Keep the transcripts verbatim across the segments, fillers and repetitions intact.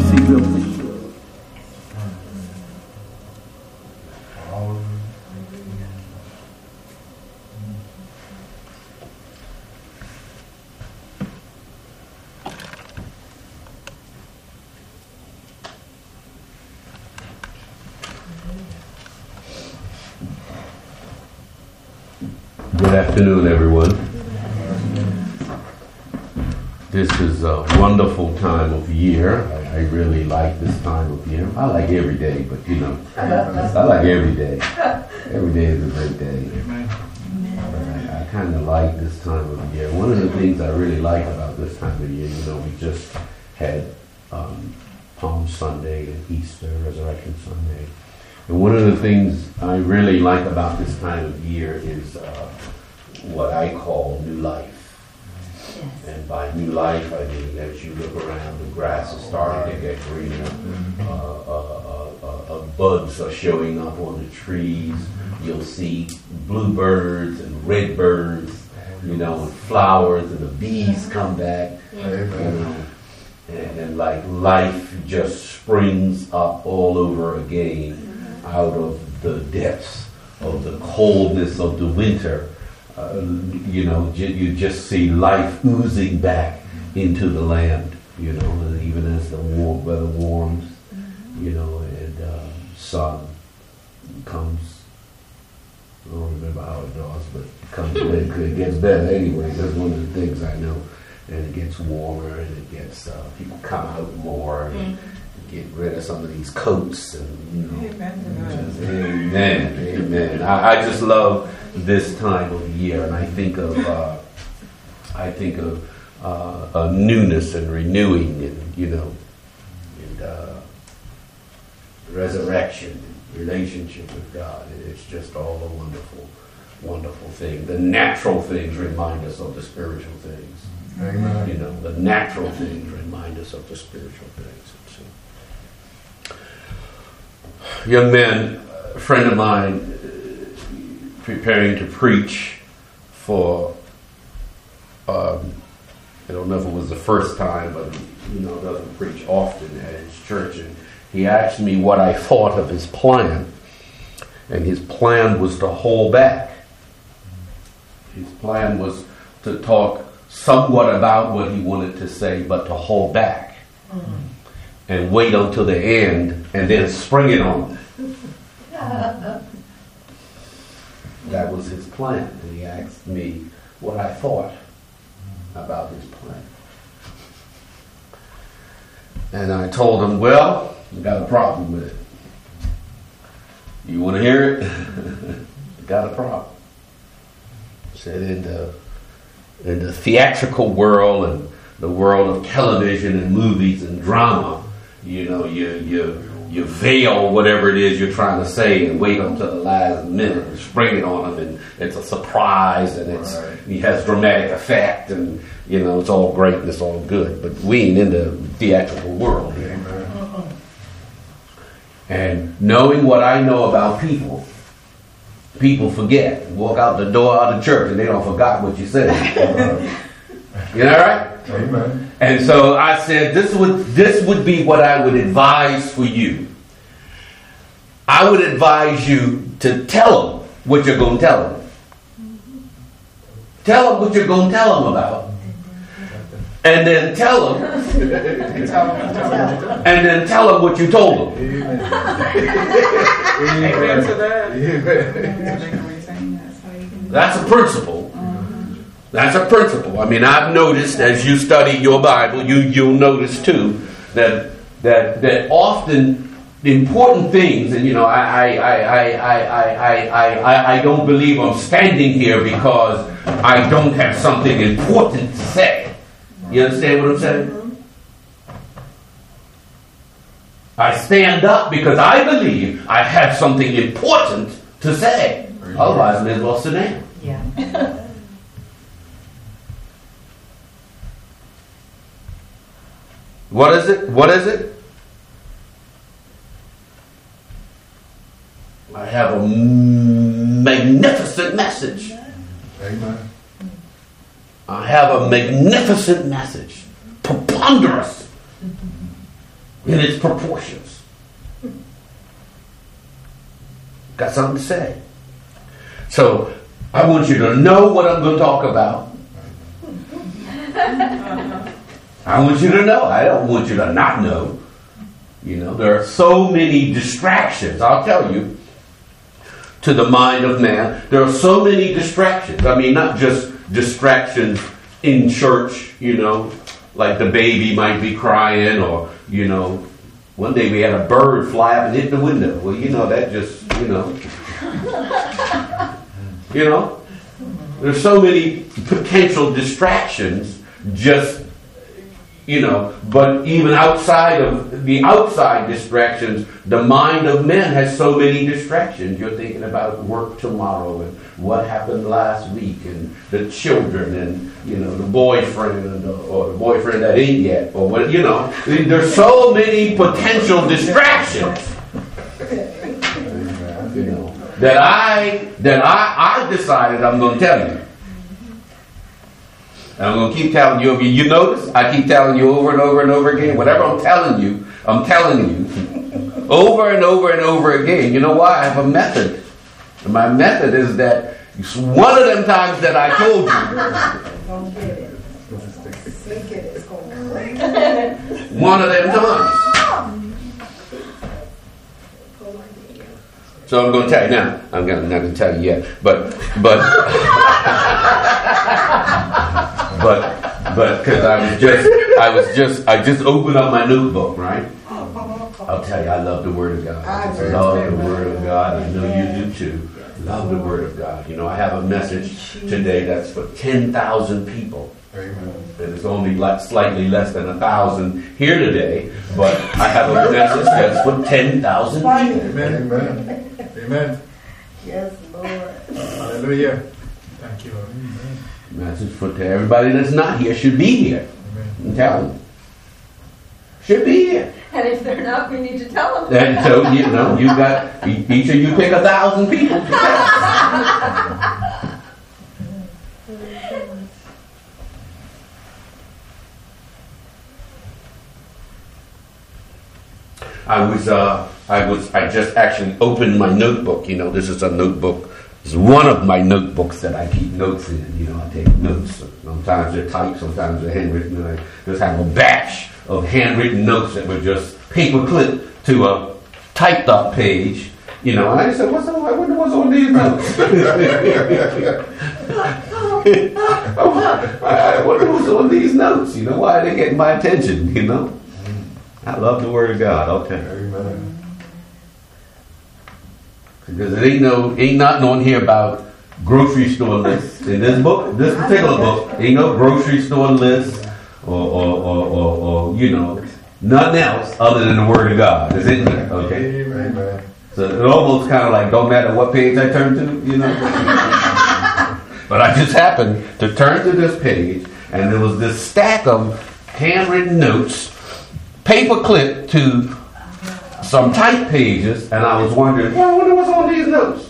seatbelt, please. Good afternoon, everyone. This is a wonderful time of year. I, I really like this time of year. I like every day, but you know, I like every day. Every day is a great day. But I, I kind of like this time of year. One of the things I really like about this time of year, you know, we just had um, Palm Sunday and Easter, Resurrection Sunday. And one of the things I really like about this time of year is uh, what I call new life. Yes. And by new life, I mean, as you look around, the grass is starting to get greener. Uh, uh, uh, uh, buds are showing up on the trees. You'll see bluebirds and red birds, you know, and flowers, and the bees come back. You know, and, and like life just springs up all over again out of the depths of the coldness of the winter. Uh, you know, j- you just see life oozing back into the land, you know, and even as the warm weather warms, you know, and uh, sun comes. I don't remember how it does, but it comes when it gets better anyway. That's one of the things I know. And it gets warmer, and it gets uh, people come out more and mm-hmm. get rid of some of these coats, and you know, amen, amen. amen. I, I just love this time of year, and I think of uh, I think of uh, a newness and renewing, and you know, and uh, resurrection, relationship with God. It's just all a wonderful, wonderful thing. The natural things remind us of the spiritual things. Amen. You know, the natural things remind us of the spiritual things. So, young man, a friend of mine, preparing to preach for, um, I don't know if it was the first time, but you know, doesn't preach often at his church. And he asked me what I thought of his plan. And his plan was to hold back. His plan was to talk somewhat about what he wanted to say, but to hold back. Mm-hmm. And wait until the end and then spring it on. That was his plan, and he asked me what I thought about his plan. And I told him, well, I got a problem with it. You want to hear it? Got a problem. Said in the, in the theatrical world and the world of television and movies and drama, you know, you you you veil whatever it is you're trying to say and wait until the last minute and spring it on them, and it's a surprise, and it's right. It has dramatic effect, and you know, it's all great and it's all good, but we ain't in the theatrical world here. Amen. And knowing what I know about people, people forget. Walk out the door out of church and they don't forgot what you said. You know, right? Amen. And so I said, this would this would be what I would advise for you. I would advise you to tell them what you're going to tell them. Tell them what you're going to tell them about. And then tell them. And then tell them what you told them. Amen to that. That's a principle. That's a principle. I mean, I've noticed as you study your Bible, you, you'll notice too that that that often important things, and you know, I I I I I I I I don't believe I'm standing here because I don't have something important to say. You understand what I'm saying? I stand up because I believe I have something important to say. Otherwise, I may as well sit down. Yeah. What is it? What is it? I have a magnificent message. Amen. I have a magnificent message. Preponderous. in its proportions. Got something to say. So I want you to know what I'm going to talk about. I want you to know. I don't want you to not know. You know, there are so many distractions. I'll tell you, to the mind of man, there are so many distractions. I mean, not just distractions in church, you know, like the baby might be crying, or, you know, one day we had a bird fly up and hit the window. Well, you know, that just, you know, you know, there's so many potential distractions just, you know, but even outside of the outside distractions, the mind of men has so many distractions. You're thinking about work tomorrow and what happened last week and the children and, you know, the boyfriend or, or the boyfriend that ain't yet, or what, you know, there's so many potential distractions, you know, that I, that I, I decided I'm going to tell you. And I'm going to keep telling you. You notice I keep telling you over and over and over again. Whatever I'm telling you, I'm telling you over and over and over again. You know why? I have a method. And my method is that one of them times that I told you, one of them times. So I'm going to tell you now. I'm going to, not going to tell you yet, but but. But, but, because I was just, I was just, I just opened up my notebook, right? I'll tell you, I love the Word of God. I just love the Word of God. I know you do too. Love the Word of God. You know, I have a message today that's for ten thousand people. And it's only like slightly less than a thousand here today, but I have a message that's for ten thousand people. Amen. Amen. Amen. Yes, Lord. Hallelujah. Thank you, Lord. Message for to everybody that's not here should be here. I'm telling you. Should be here. And if they're not, we need to tell them. And so, you know, you got, each of you pick a thousand people to tell. I was, uh, I was, I just actually opened my notebook. You know, this is a notebook. It's one of my notebooks that I keep notes in. You know, I take notes. Sometimes they're typed, sometimes they're handwritten. And I just have a batch of handwritten notes that were just paper clipped to a typed up page. You know, and I said, what's on, I wonder what's on these notes. I wonder what's on these notes. You know, why are they getting my attention? You know, I love the Word of God. I'll tell you. Amen. Because it ain't no, ain't nothing on here about grocery store lists. In this book, this particular book, ain't no grocery store list or, or, or, or, or you know, nothing else other than the Word of God is in there. Okay. Amen. So it almost kind of like don't matter what page I turn to, you know. But I just happened to turn to this page, and there was this stack of handwritten notes, paper clipped to some type pages, and I was wondering, well, I wonder what's on these notes.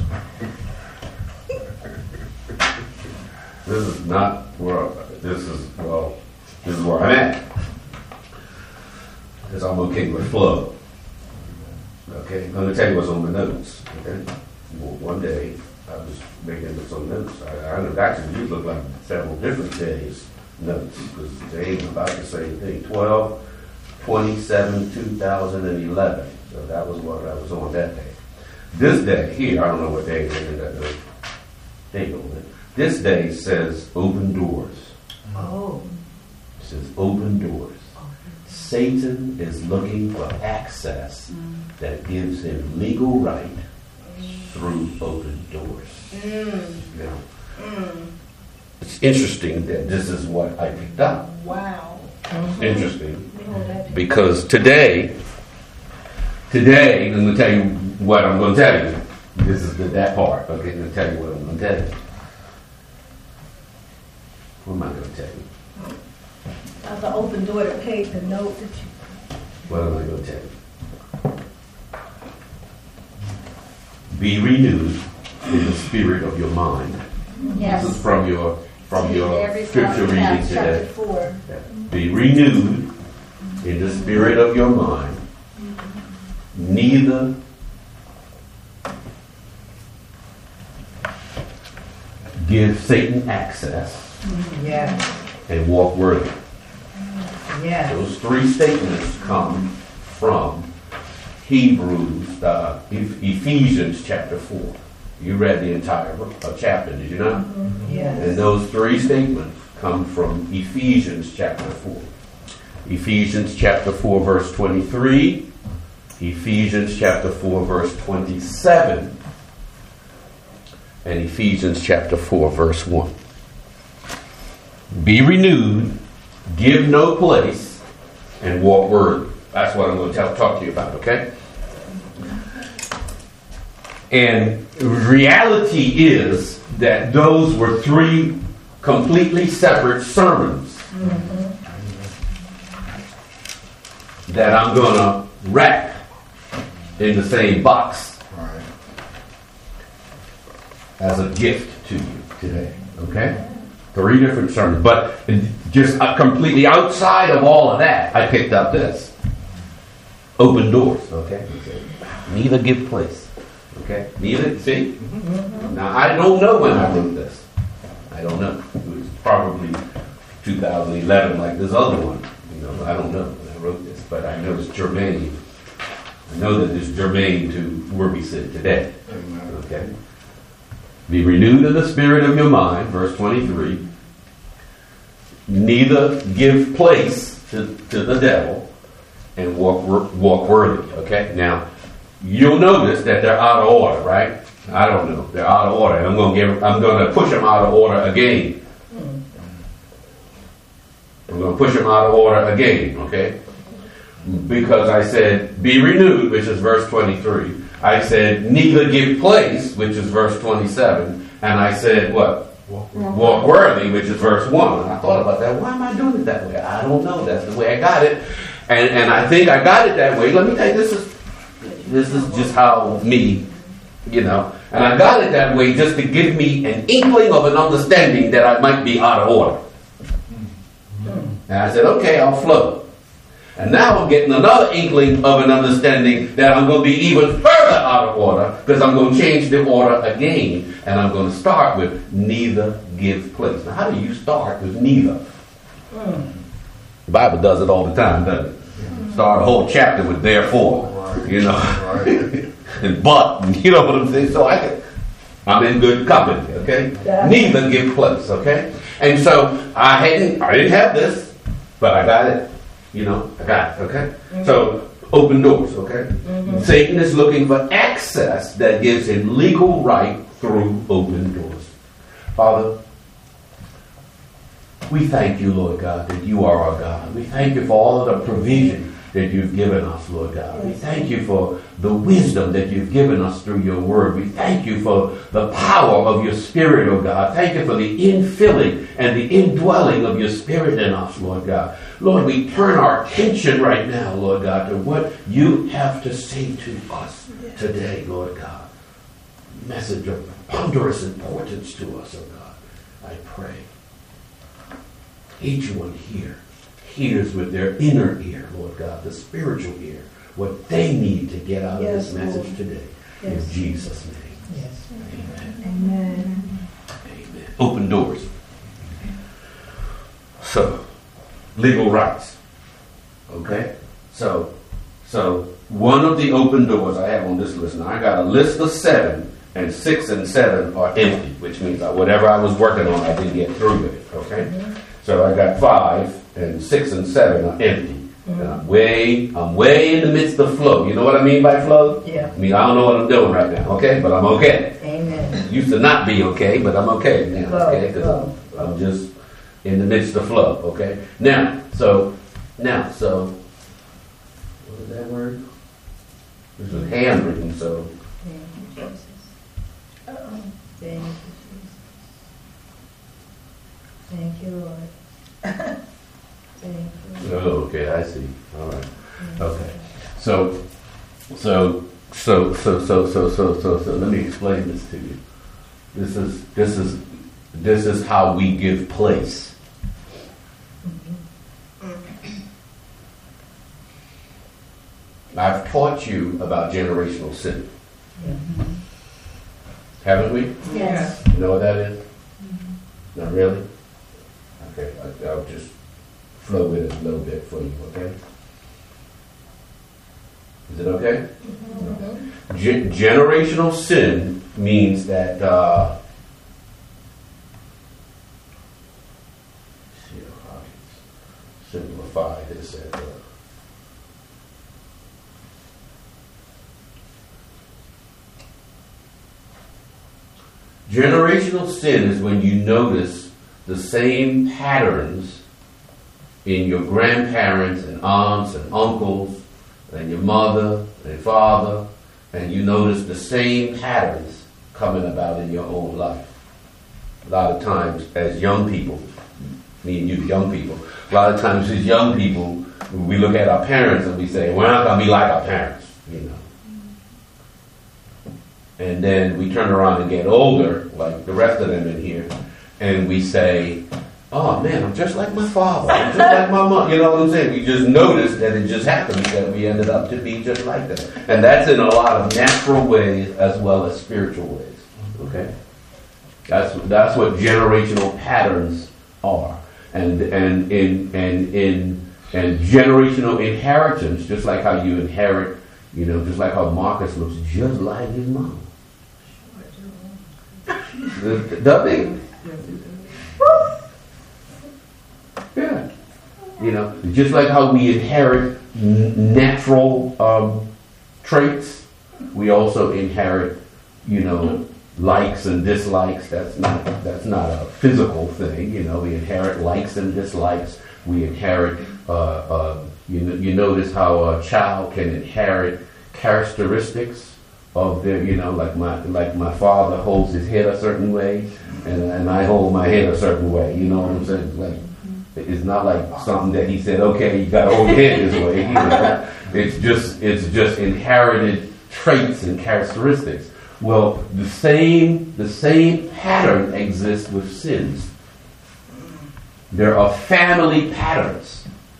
This is not where, this is, well, this is where I'm at. Because I'm okay with flow. Okay, I'm going to tell you what's on the notes. Okay, well, one day I was making some notes. I, I actually these look like several different days' notes because they ain't about the same thing. twelve twenty-seven two thousand eleven. So that was what I was on that day. This day here, I don't know what day it is that note. Date on it. This day says open doors. Oh. It says open doors. Satan is looking for access mm. that gives him legal right mm. through open doors. Mm. You know, mm. It's interesting that this is what I picked up. Wow. Mm-hmm. Interesting. Because today, today, I'm going to tell you what I'm going to tell you. This is the, that part. Okay, I'm going to tell you what I'm going to tell you. What am I going to tell you? Uh, the open door that paid the note that you... What am I going to tell you? Be renewed in the spirit of your mind. Yes. This is from your from your scripture reading today. Four. Be renewed in the spirit of your mind. neither give Satan access Yes. and walk worthy. Yes. Those three statements come from Hebrews, uh, Ephesians chapter four. You read the entire uh, chapter, did you not? Yes. And those three statements come from Ephesians chapter four. Ephesians chapter four, verse twenty-three. Ephesians chapter four, verse twenty-seven. And Ephesians chapter four, verse one. Be renewed, give no place, and walk worthy. That's what I'm going to tell, talk to you about, okay? And reality is that those were three completely separate sermons mm-hmm. that I'm going to wrap in the same box right. as a gift to you today, okay? Three different sermons, but just uh, completely outside of all of that, I picked up this. Open doors, okay? Neither give place, okay? Neither, see? Mm-hmm. Now, I don't know when I wrote this. I don't know. It was probably two thousand eleven, like this other one. You know, I don't know when I wrote this, but I know it's germane. I know that it's germane to where we sit today, okay? Be renewed in the spirit of your mind, verse twenty-three. Neither give place to, to the devil, and walk walk worthy. Okay, now you'll notice that they're out of order, right? I don't know, they're out of order. I'm going to give. I'm going to push them out of order again. I'm going to push them out of order again. Okay, because I said be renewed, which is verse twenty-three. I said neither give place, which is verse twenty-seven, and I said what? Walk, walk worthy, which is verse one. And I thought about that. Why am I doing it that way? I don't know. That's the way I got it, and and I think I got it that way. Let me tell you, this is this is just how me, you know, and I got it that way just to give me an inkling of an understanding that I might be out of order. And I said, okay, I'll flow. And now I'm getting another inkling of an understanding that I'm going to be even further out of order because I'm going to change the order again. And I'm going to start with neither give place. Now, how do you start with neither? Mm. The Bible does it all the time, doesn't it? Mm. Start a whole chapter with therefore, right. You know, right. And but, you know what I'm saying? So I can, I'm in good company, okay? Yeah. Neither give place, okay? And so I hadn't, I didn't have this, but I got it. You know, I got it, okay? Mm-hmm. So, open doors, okay? Mm-hmm. Satan is looking for access that gives him legal right through open doors. Father, we thank you, Lord God, that you are our God. We thank you for all of the provision that you've given us, Lord God. We thank you for the wisdom that you've given us through your word. We thank you for the power of your spirit, oh God. Thank you for the infilling and the indwelling of your spirit in us, Lord God. Lord, we turn our attention right now, Lord God, to what you have to say to us today, Lord God. Message of ponderous importance to us, oh God. I pray each one here hears with their inner ear, Lord God, the spiritual ear, what they need to get out yes, of this message Lord. Today. Yes. In Jesus' name. Yes. Amen. Amen. Amen. Open doors. So, legal rights. Okay? So, so one of the open doors I have on this list, now I got a list of seven, and six and seven are empty, which means that whatever I was working on, I didn't get through with it. Okay? Mm-hmm. So I got five, and six and seven are empty. Mm-hmm. And I'm way, I'm way in the midst of flow. You know what I mean by flow? Yeah. I mean, I don't know what I'm doing right now, okay? But I'm okay. Amen. Used to not be okay, but I'm okay now, flow, okay? Because I'm, I'm just in the midst of flow, okay? Now, so, now, so, what is that word? This is handwritten, so. Thank you, Jesus. Uh-oh. Thank you, Jesus. Thank you, Lord. Thank you. Oh, okay, I see. All right. Okay. So, so, so, so, so, so, so, so, so, let me explain this to you. This is, this is, this is how we give place. I've taught you about generational sin. Haven't we? Yes. You know what that is? Not really? Okay, I, I'll just flow with it a little bit for you, okay? Is it okay? Mm-hmm. Gen- generational sin means that, uh, see how I can simplify this. At, uh, generational sin is when you notice the same patterns in your grandparents and aunts and uncles and your mother and father, and you notice the same patterns coming about in your own life. A lot of times as young people, me and you young people, a lot of times as young people, we look at our parents and we say, we're not going to be like our parents, you know. And then we turn around and get older, like the rest of them in here, and we say, oh man, I'm just like my father, I'm just like my mom. You know what I'm saying? We just noticed that it just happened that we ended up to be just like them. And that's in a lot of natural ways as well as spiritual ways. Okay? That's that's what generational patterns are. And and in and in and generational inheritance, just like how you inherit, you know, just like how Marcus looks just like his mom. Doesn't he? Yeah. You know, just like how we inherit n- natural um, traits, we also inherit, you know, likes and dislikes. That's not that's not a physical thing. You know, we inherit likes and dislikes. We inherit. Uh, uh, you you notice how a child can inherit characteristics of their, you know, like my like my father holds his head a certain way, and, and I hold my head a certain way. You know what I'm saying? Like, it's not like something that he said, okay, you got to hold your head this way. You know? It's just it's just inherited traits and characteristics. Well, the same the same pattern exists with sins. There are family patterns.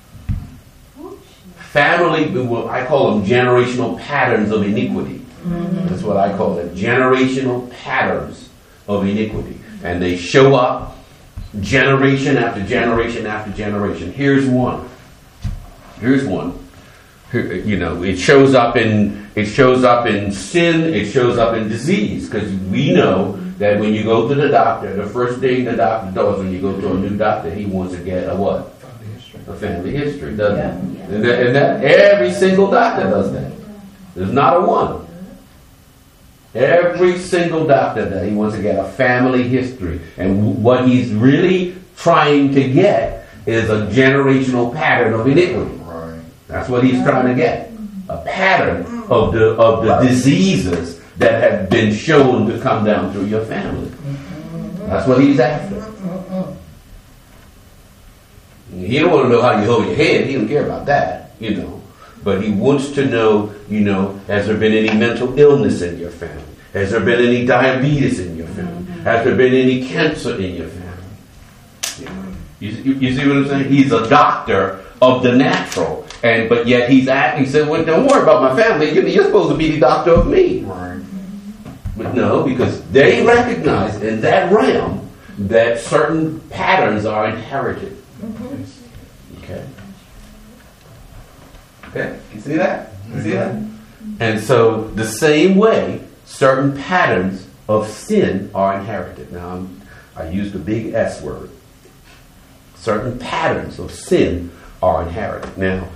Family, well, I call them generational patterns of iniquity. Mm-hmm. That's what I call it. Generational patterns of iniquity. And they show up generation after generation after generation. Here's one. Here's one. Here, you know, it shows up in it shows up in sin, it shows up in disease. Because we know that when you go to the doctor, the first thing the doctor does when you go to a new doctor, he wants to get a what? Family history. A family history, doesn't Yeah. he? And that, and that every single doctor does that. There's not a one. Every single doctor that he wants to get a family history. And w- what he's really trying to get is a generational pattern of iniquity. Right. That's what he's trying to get. A pattern of the of the diseases that have been shown to come down through your family. That's what he's after. He don't want to know how you hold your head. He don't care about that, you know. But he wants to know, you know, has there been any mental illness in your family? Has there been any diabetes in your family? Has there been any cancer in your family? You know, you, you, you see what I'm saying? He's a doctor of the natural, and but yet he's acting. He said, "Well, don't worry about my family. You're supposed to be the doctor of me." Right. But no, because they recognize in that realm that certain patterns are inherited. Okay. Okay, you see that? You see that? And so the same way, certain patterns of sin are inherited. Now, I'm, I used the big S word. Certain patterns of sin are inherited. Now,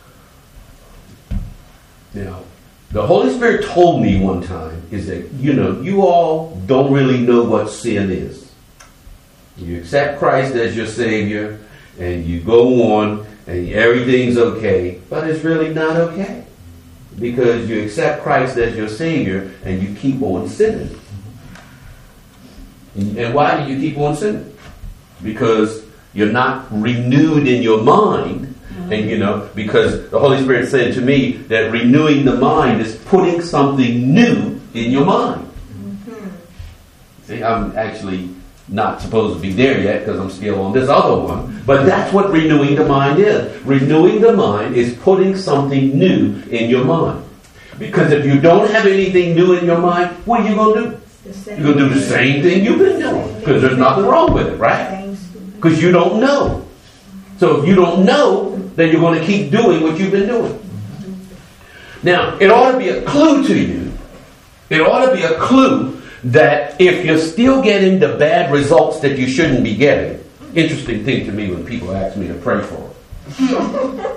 now, the Holy Spirit told me one time is that, you know, you all don't really know what sin is. You accept Christ as your Savior, and you go on, and everything's okay, but it's really not okay. Because you accept Christ as your Savior, and you keep on sinning. And why do you keep on sinning? Because you're not renewed in your mind. And you know, because the Holy Spirit said to me that renewing the mind is putting something new in your mind. See, I'm actually not supposed to be there yet because I'm still on this other one. But that's what renewing the mind is. Renewing the mind is putting something new in your mind. Because if you don't have anything new in your mind, what are you going to do? You're going to do the same thing you've been doing. Because there's nothing wrong with it, right? Because you don't know. So if you don't know, then you're going to keep doing what you've been doing. Now, it ought to be a clue to you. It ought to be a clue that if you're still getting the bad results that you shouldn't be getting. Interesting thing to me when people ask me to pray for them.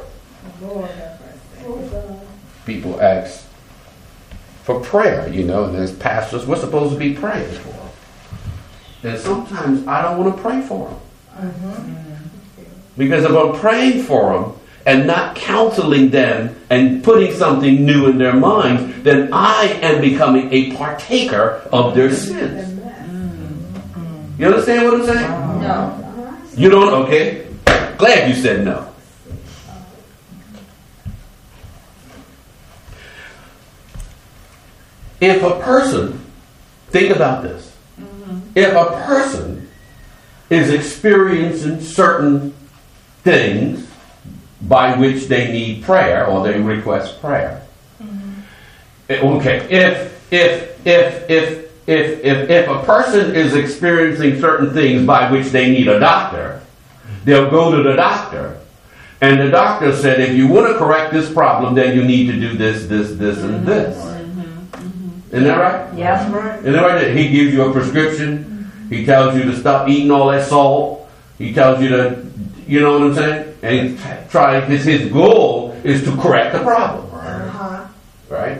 People ask for prayer, you know, and as pastors, we're supposed to be praying for them. And sometimes I don't want to pray for them. Mm-hmm. Because if I'm praying for them and not counseling them and putting something new in their minds, then I am becoming a partaker of their sins. You understand what I'm saying? No. You don't? Okay. Glad you said no. If a person, think about this. Mm-hmm. If a person is experiencing certain things by which they need prayer or they request prayer. Mm-hmm. Okay, if if if if if if if a person is experiencing certain things by which they need a doctor, they'll go to the doctor. And the doctor said, if you want to correct this problem, then you need to do this, this, this, and mm-hmm. this. Isn't that right? Yeah, that's right. Isn't that right? He gives you a prescription. He tells you to stop eating all that salt. He tells you to, you know what I'm saying? And he try, his, his goal is to correct the problem. Uh-huh. Right?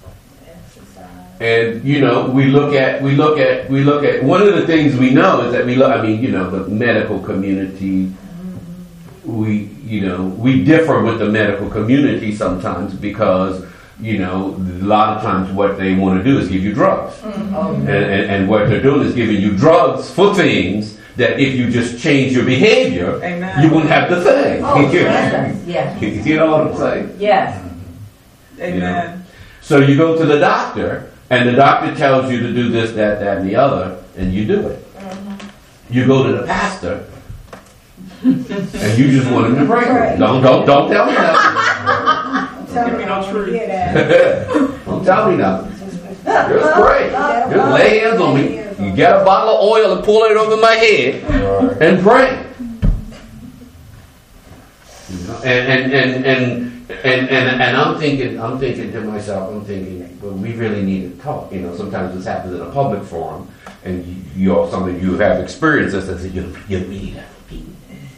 And, you know, we look at, we look at, we look at, one of the things we know is that we look, I mean, you know, the medical community, we, you know, we differ with the medical community sometimes because, you know, a lot of times what they want to do is give you drugs. Mm-hmm. And, and, and what they're doing is giving you drugs for things that if you just change your behavior, Amen. You wouldn't have the thing. Oh, yes. Yes. You know what I'm saying? Yes. Amen. You know? So you go to the doctor, and the doctor tells you to do this, that, that, and the other, and you do it. Mm-hmm. You go to the pastor, and you just want him to pray for you. Don't, don't, don't tell me nothing. Give me no truth. Don't tell me nothing. Just pray. Just lay hands on me. You get a bottle of oil and pour it over my head and pray. You know? And, and, and, and, and, and, and I'm thinking, I'm thinking to myself, I'm thinking, well, we really need to talk. You know, sometimes this happens in a public forum, and you, you're something you have experienced this, and say, you, you really got to be.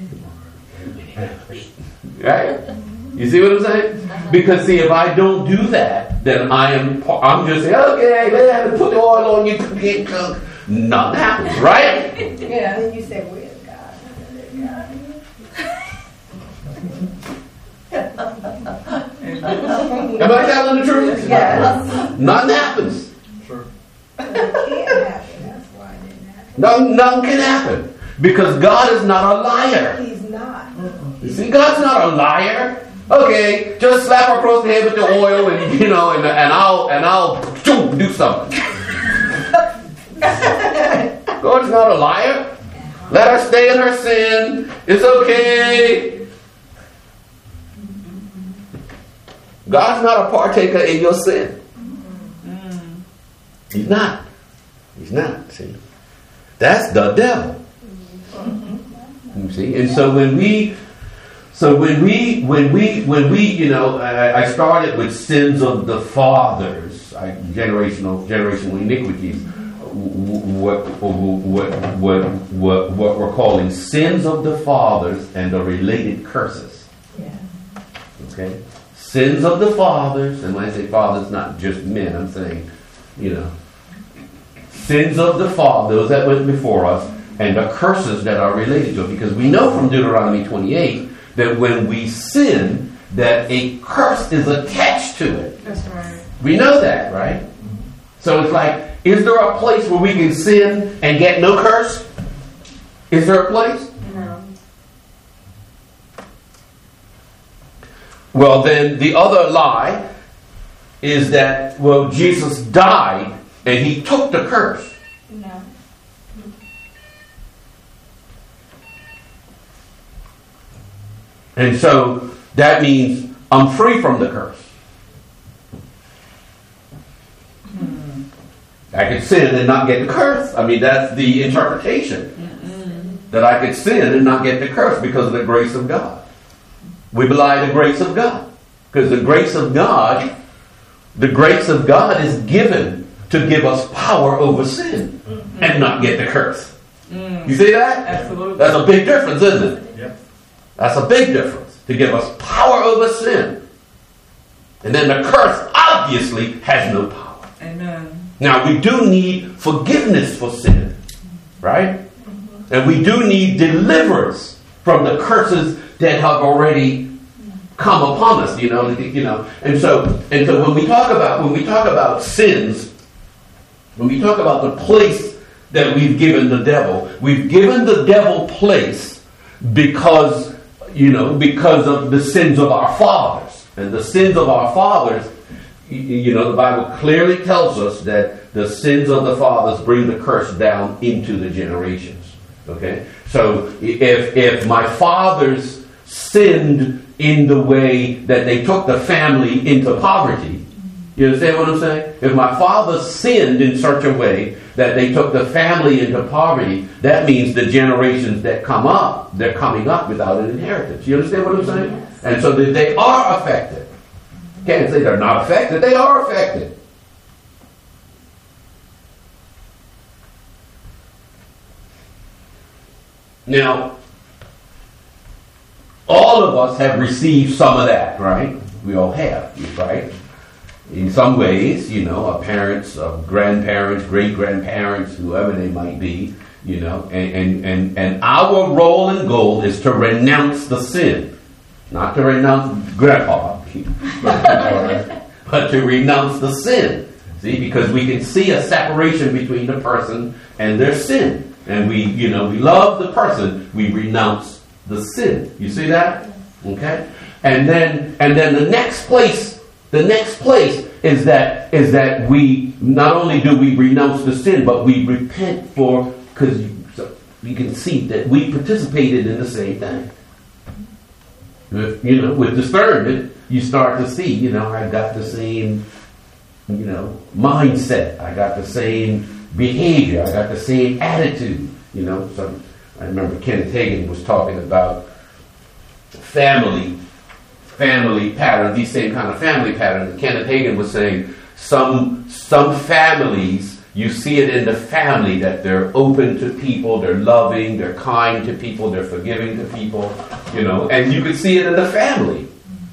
Right? You see what I'm saying? Because see, if I don't do that, then I am, I'm just saying, okay, man, put the oil on you, get cooked. Nothing happens, right? Yeah, then you say, where's God? Am I telling the truth? Yes. Nothing happens. Sure. It can't happen. That's why it didn't happen. Nothing, nothing can happen. Because God is not a liar. He's not. You see, God's not a liar. Okay, just slap her across the head with the oil, and you know, and, and I'll and I'll do, do something. God's not a liar. Let her stay in her sin. It's okay. God's not a partaker in your sin. He's not. He's not. See, that's the devil. You see, and so when we. So when we, when we, when we, you know, I, I started with sins of the fathers, I, generational, generational iniquities, what, what, what, what, what we're calling sins of the fathers and the related curses. Yeah. Okay, sins of the fathers, and when I say fathers, not just men. I'm saying, you know, sins of the fathers, those that went before us, and the curses that are related to it, because we know from Deuteronomy twenty-eight. That when we sin, that a curse is attached to it. That's right. We know that, right? So it's like, is there a place where we can sin and get no curse? Is there a place? No. Well, then the other lie is that, well, Jesus died and he took the curse. No. And so that means I'm free from the curse. Hmm. I could sin and not get the curse. I mean, that's the interpretation. Mm-hmm. That I could sin and not get the curse because of the grace of God. We belie the grace of God. Because the grace of God, the grace of God is given to give us power over sin mm-hmm. and not get the curse. Mm. You see that? Absolutely. That's a big difference, isn't it? Yep. That's a big difference. To give us power over sin. And then the curse obviously has no power. Amen. Now we do need forgiveness for sin. Right? Mm-hmm. And we do need deliverance from the curses that have already come upon us, you know, you know. And so and so when we talk about when we talk about sins, when we talk about the place that we've given the devil, we've given the devil place because, you know, because of the sins of our fathers. And the sins of our fathers, you know, the Bible clearly tells us that the sins of the fathers bring the curse down into the generations. Okay? So if if my fathers sinned in the way that they took the family into poverty, you understand what I'm saying? If my father sinned in such a way that they took the family into poverty, that means the generations that come up, they're coming up without an inheritance. You understand what I'm saying? Yes. And so that they are affected. Can't say they're not affected. They are affected. Now, all of us have received some of that, right? We all have, right? In some ways, you know, our parents, our grandparents, great-grandparents, whoever they might be, you know, and, and, and, and our role and goal is to renounce the sin. Not to renounce grandpa, but to renounce the sin. See, because we can see a separation between the person and their sin. And we, you know, we love the person, we renounce the sin. You see that? Okay? And then and then the next place, the next place is that is that we not only do we renounce the sin, but we repent for, because you, so you can see that we participated in the same thing. With, you know, with discernment, you start to see, you know, I got the same, you know, mindset. I got the same behavior. I got the same attitude. You know, so I remember Kenneth Hagin was talking about family, family patterns, these same kind of family patterns. Kenneth Hagin was saying some some families, you see it in the family that they're open to people, they're loving, they're kind to people, they're forgiving to people, you know, and you could see it in the family.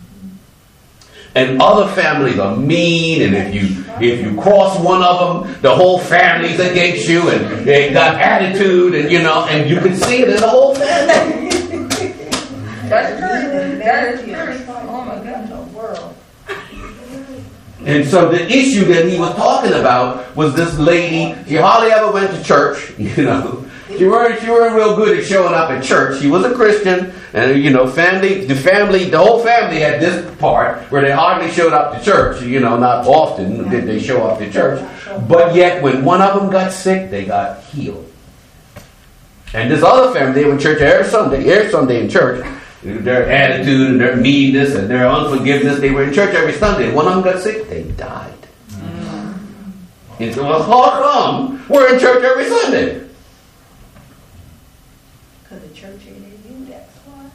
And other families are mean, and if you if you cross one of them, the whole family's against you, and they got attitude, and you know, and you can see it in the whole family. That's true. That is true. Oh my God, the world. And so the issue that he was talking about was this lady. She hardly ever went to church, you know. She weren't, she weren't real good at showing up at church. She was a Christian, and you know, family, the family, the whole family had this part where they hardly showed up to church. You know, not often did they show up to church, but yet when one of them got sick, they got healed. And this other family, they were in church every Sunday, every Sunday in church. Their attitude and their meanness and their unforgiveness, they were in church every Sunday. One of them got sick, they died. Mm. And so, well, how come we're in church every Sunday? Because the church ain't in you, that's why.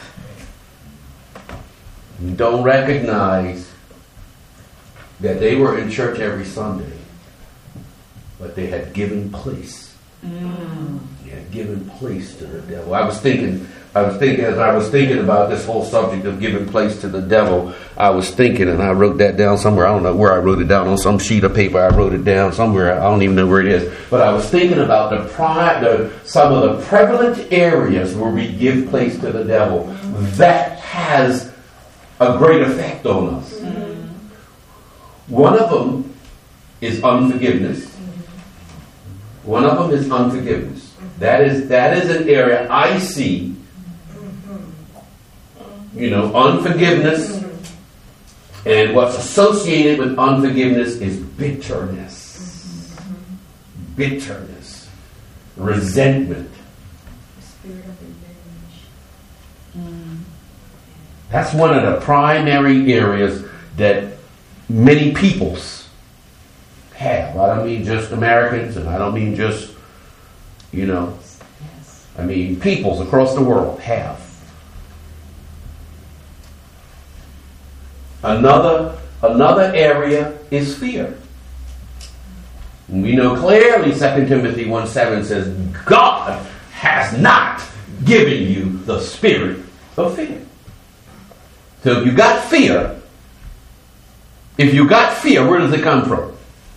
You don't recognize that they were in church every Sunday, but they had given place. Mm. They had given place to the devil. I was thinking, I was thinking as I was thinking about this whole subject of giving place to the devil, I was thinking, and I wrote that down somewhere. I don't know where I wrote it down, on some sheet of paper. I wrote it down somewhere. I don't even know where it is. But I was thinking about the, pri- the some of the prevalent areas where we give place to the devil that has a great effect on us. Mm-hmm. One of them is unforgiveness. One of them is unforgiveness. That is that is an area I see. You know, unforgiveness, and what's associated with unforgiveness is bitterness. Bitterness. Resentment. The spirit of revenge. That's one of the primary areas that many peoples have. I don't mean just Americans, and I don't mean just, you know, I mean peoples across the world have. Another, another area is fear. And we know clearly Second Timothy one seven says, God has not given you the spirit of fear. So if you got fear, if you got fear, where does it come from?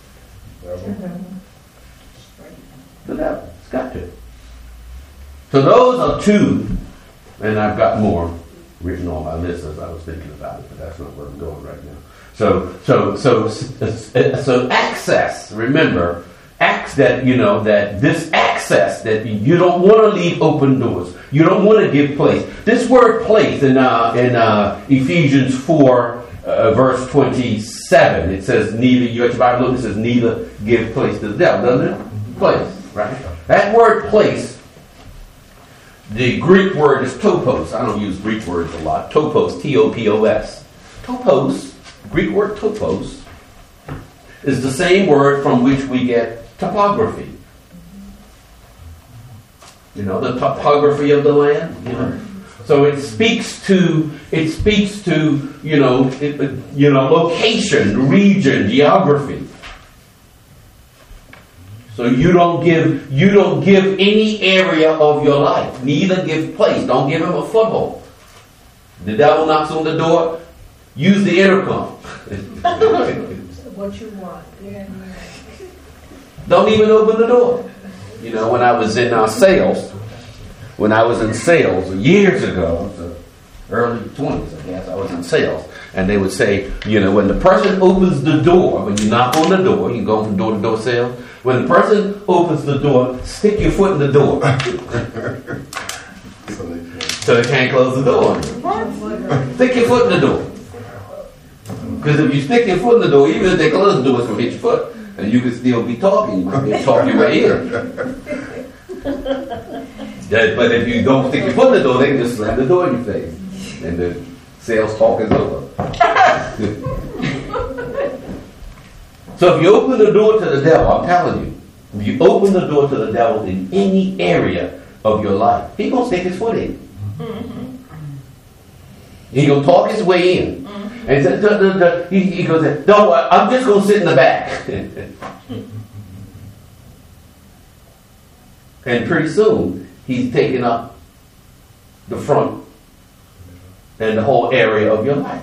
The devil. It's got to. So those are two, and I've got more written on my list as I was thinking about it, but that's not where I'm going right now. So, so, so, so access. Remember, acts that you know that this access that you don't want to leave open doors. You don't want to give place. This word "place" in uh, in uh, Ephesians four, uh, verse twenty-seven, it says neither. You got your Bible open. It says neither give place to the devil, doesn't it? Place, right? That word "place." The Greek word is topos. I don't use Greek words a lot. Topos, T O P O S. Topos, Greek word topos, is the same word from which we get topography. You know, the topography of the land. You know, so it speaks to it speaks to you know it, you know location, region, geography. So you don't give you don't give any area of your life. Neither give place. Don't give him a foothold. The devil knocks on the door. Use the intercom. What you want. Yeah. Don't even open the door. You know, when I was in uh, sales, when I was in sales years ago, so early twenties, I guess, I was in sales. And they would say, you know, when the person opens the door, when you knock on the door, you go from door to door sales. When the person opens the door, stick your foot in the door. So they can't close the door. Stick your foot in the door. Because if you stick your foot in the door, even if they close the door, it's going to hit your foot. And you can still be talking. You might be able to talk your way in. But if you don't stick your foot in the door, they can just slam the door in your face. And the sales talk is over. So if you open the door to the devil, I'm telling you, if you open the door to the devil in any area of your life, he's going to stick his foot in. Mm-hmm. He's going to talk his way in. Mm-hmm. And so, duh, duh, duh, he, he goes, no, I'm just going to sit in the back. And pretty soon, he's taking up the front and the whole area of your life.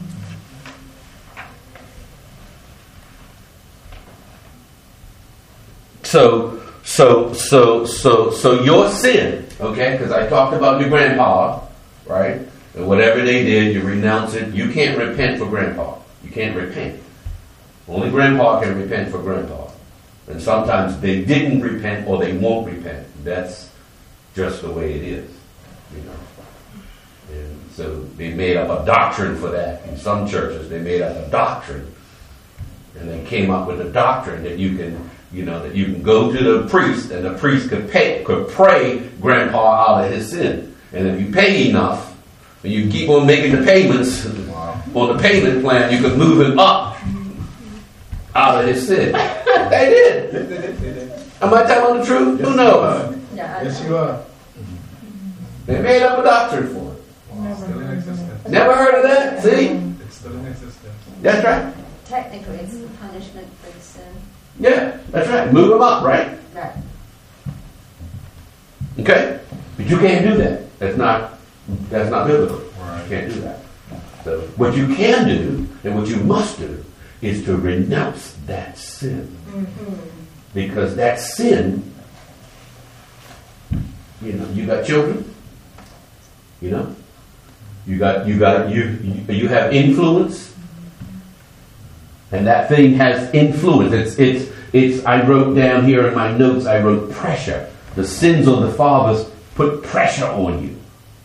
So, so, so, so, so your sin, okay? Because I talked about your grandpa, right? And whatever they did, you renounce it. You can't repent for grandpa. You can't repent. Only grandpa can repent for grandpa. And sometimes they didn't repent or they won't repent. That's just the way it is, you know. And so they made up a doctrine for that. In some churches, they made up a doctrine. And they came up with a doctrine that you can, you know, that you can go to the priest and the priest could pay, could pray grandpa out of his sin. And if you pay enough, and you keep on making the payments wow. on the payment plan, you could move him up out of his sin. They did. Am I telling the truth? Who knows? Yes, you are. They made up a doctrine for it. Wow. Still in existence. Never heard of that? See? It's still in existence. That's right. Technically, it's the punishment for the sin. Yeah, that's right. Move them up, right? Right. Okay? But you can't do that. That's not that's not biblical. Right. You can't do that. So what you can do and what you must do is to renounce that sin. Mm-hmm. Because that sin, you know, you got children, you know, you got you got you you, you have influence. And that thing has influence. It's, it's, it's, I wrote down here in my notes, I wrote pressure. The sins of the fathers put pressure on you.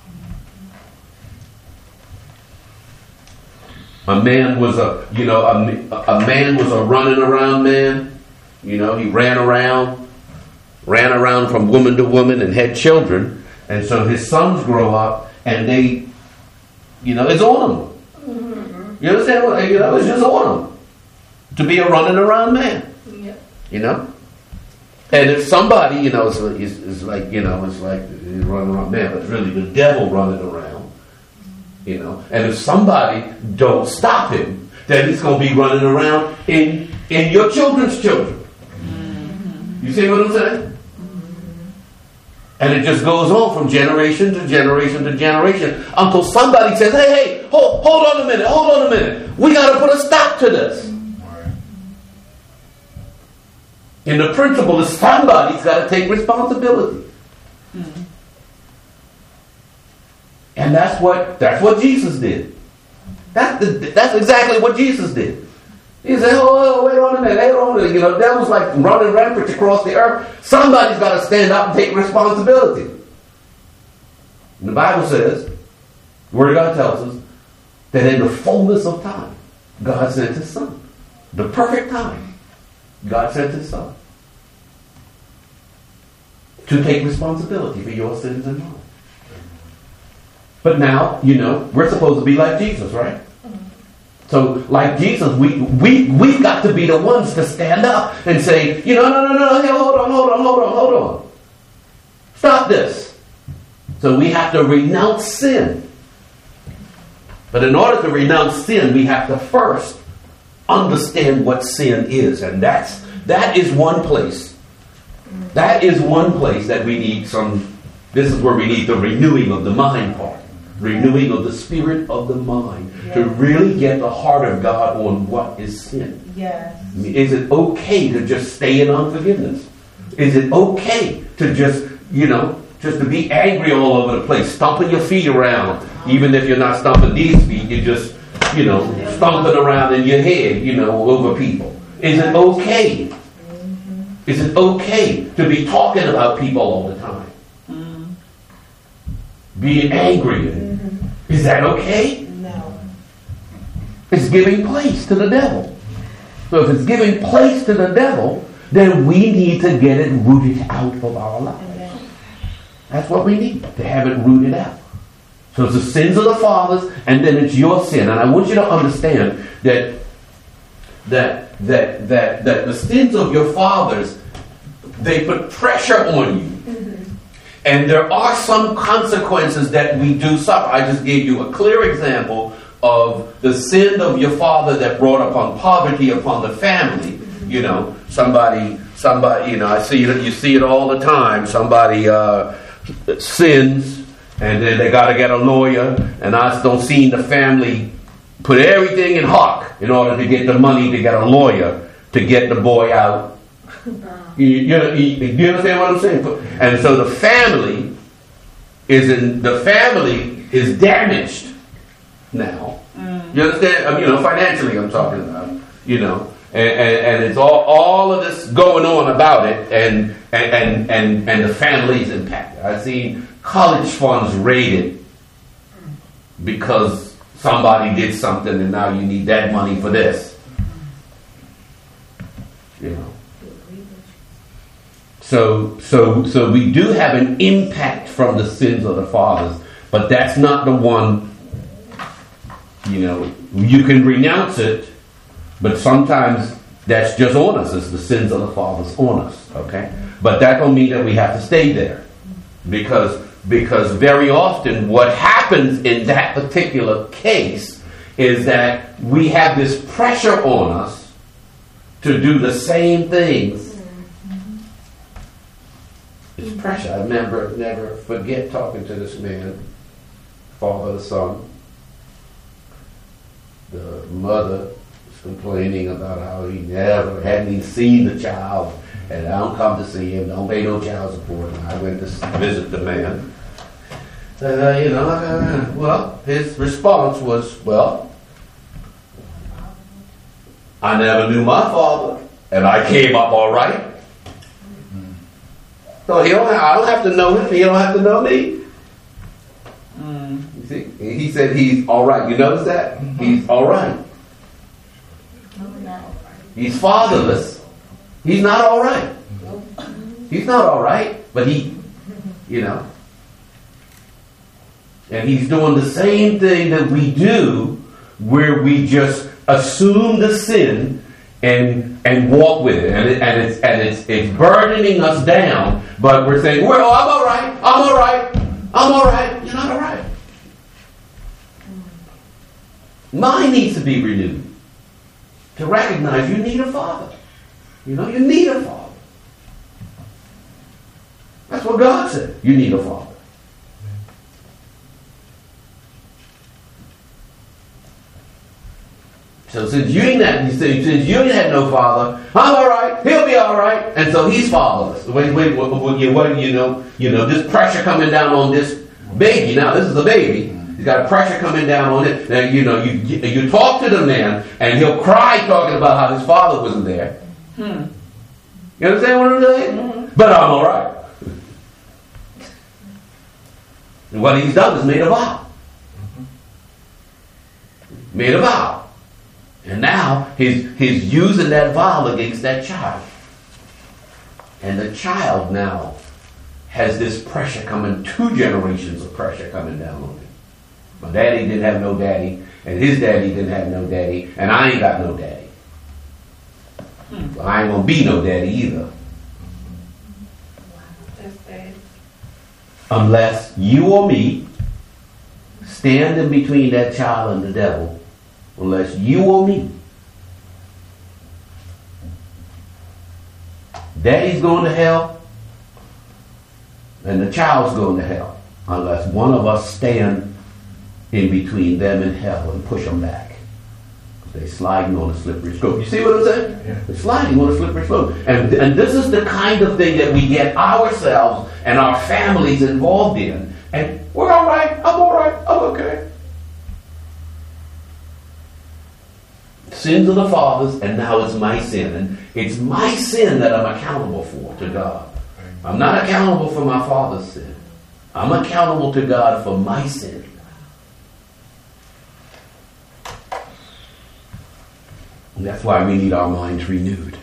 A man was a, you know, a, a man was a running around man. You know, he ran around, ran around from woman to woman and had children. And so his sons grow up and they You know, it's on him. Mm-hmm. You understand what? You know, it's just on him to be a running around man. Yep. You know. And if somebody, you know, it's, it's, it's like, you know, it's like he's running around man, but it's really the devil running around. You know. And if somebody don't stop him, then he's going to be running around in in your children's children. Mm-hmm. You see what I'm saying? And it just goes on from generation to generation to generation until somebody says, hey, hey, hold, hold on a minute, hold on a minute. We got to put a stop to this. And the principle is somebody's got to take responsibility. Mm-hmm. And that's what that's what Jesus did. That's, the, that's exactly what Jesus did. He said, oh, wait on a minute, wait on a minute. You know, the devil's like running rampant across the earth. Somebody's got to stand up and take responsibility. And the Bible says, the Word of God tells us, that in the fullness of time, God sent His Son. The perfect time, God sent His Son to take responsibility for your sins and mine. But now, you know, we're supposed to be like Jesus, right? So, like Jesus, we, we, we've got to be the ones to stand up and say, you know, no, no, no, no, hold on, hold on, hold on, hold on. Stop this. So we have to renounce sin. But in order to renounce sin, we have to first understand what sin is. And that's, that is one place. That is one place that we need some, this is where we need the renewing of the mind part. Renewing of the spirit of the mind. Yes. To really get the heart of God on what is sin. Yes. I mean, is it okay to just stay in unforgiveness? Is it okay to just, you know, just to be angry all over the place, stomping your feet around, even if you're not stomping these feet, you're just, you know, stomping around in your head, you know, over people. Is it okay? Mm-hmm. Is it okay to be talking about people all the time? Mm-hmm. Being angry? Mm-hmm. Is that okay? No. It's giving place to the devil. So if it's giving place to the devil, then we need to get it rooted out of our lives. That's what we need, to have it rooted out. So it's the sins of the fathers, and then it's your sin. And I want you to understand that that that that that the sins of your fathers, they put pressure on you. Mm-hmm. And there are some consequences that we do suffer. I just gave you a clear example of the sin of your father that brought upon poverty upon the family. You know, somebody, somebody, you know, I see it, you see it all the time. Somebody uh, sins, and then they got to get a lawyer, and I don't see the family put everything in hock in order to get the money to get a lawyer to get the boy out. You, you, know, you, you understand what I'm saying? And so the family is in the family is damaged now. Mm. You understand? I mean, you know, financially, I'm talking about. You know, and, and, and it's all all of this going on about it, and and and and, and the family's impacted. I've seen college funds raided because somebody did something, and now you need that money for this. You know. So, so, so we do have an impact from the sins of the fathers, but that's not the one. You know, you can renounce it, but sometimes that's just on us. It's the sins of the fathers on us. Okay, but that don't mean that we have to stay there, because because very often what happens in that particular case is that we have this pressure on us to do the same things. It's pressure. I remember, never forget talking to this man, father, the son. The mother was complaining about how he never hadn't even seen the child, and I don't come to see him, don't pay no child support. And I went to visit the man. And, uh, you know, uh, well, his response was, well, I never knew my father, and I came up all right. So he don't have, I don't have to know him. He don't have to know me. Mm. You see, he said he's all right. You notice that? Mm-hmm. He's all right. He's fatherless. He's not all right. He's not all right, but he, you know. And he's doing the same thing that we do, where we just assume the sin and and walk with it, and, it, and it's and it's it's burdening us down. But we're saying, "Well, I'm all right. I'm all right. I'm all right." You're not all right. Mind needs to be renewed to recognize you need a father. You know, you need a father. That's what God said. You need a father. So since you ain't that, since you ain't had no father, I'm all right. He'll be all right, and so he's fatherless. Wait, wait, what, what, you, what, you know, you know, this pressure coming down on this baby. Now this is a baby. He's got pressure coming down on it. Now you know, you you talk to the man, and he'll cry talking about how his father wasn't there. Hmm. You understand what I'm saying? Mm-hmm. But I'm all right. And what he's done is made a vow. Made a vow. And now he's, he's using that vow against that child. And the child now has this pressure coming, two generations of pressure coming down on him. My daddy didn't have no daddy, and his daddy didn't have no daddy, and I ain't got no daddy. Hmm. Well, I ain't gonna be no daddy either. Unless you or me stand in between that child and the devil. Unless you or me. Daddy's going to hell, and the child's going to hell. Unless one of us stand in between them and hell and push them back. They're sliding on a slippery slope. You see what I'm saying? Yeah. They're sliding on a slippery slope. And, and this is the kind of thing that we get ourselves and our families involved in. And we're all right. I'm all right. I'm okay. Sins of the fathers, and now it's my sin. And it's my sin that I'm accountable for to God. I'm not accountable for my father's sin. I'm accountable to God for my sin. And that's why we need our minds renewed.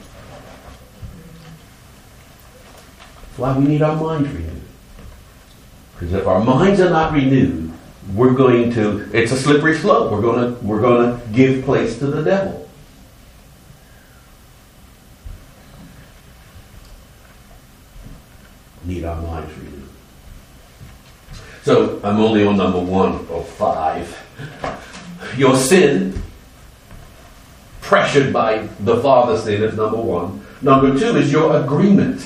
That's why we need our minds renewed. Because if our minds are not renewed, we're going to, it's a slippery slope. We're going to, we're going to give place to the devil. Need our minds renewed. So I'm only on number one of five. Your sin, pressured by the father's sin, is number one. Number two is your agreement.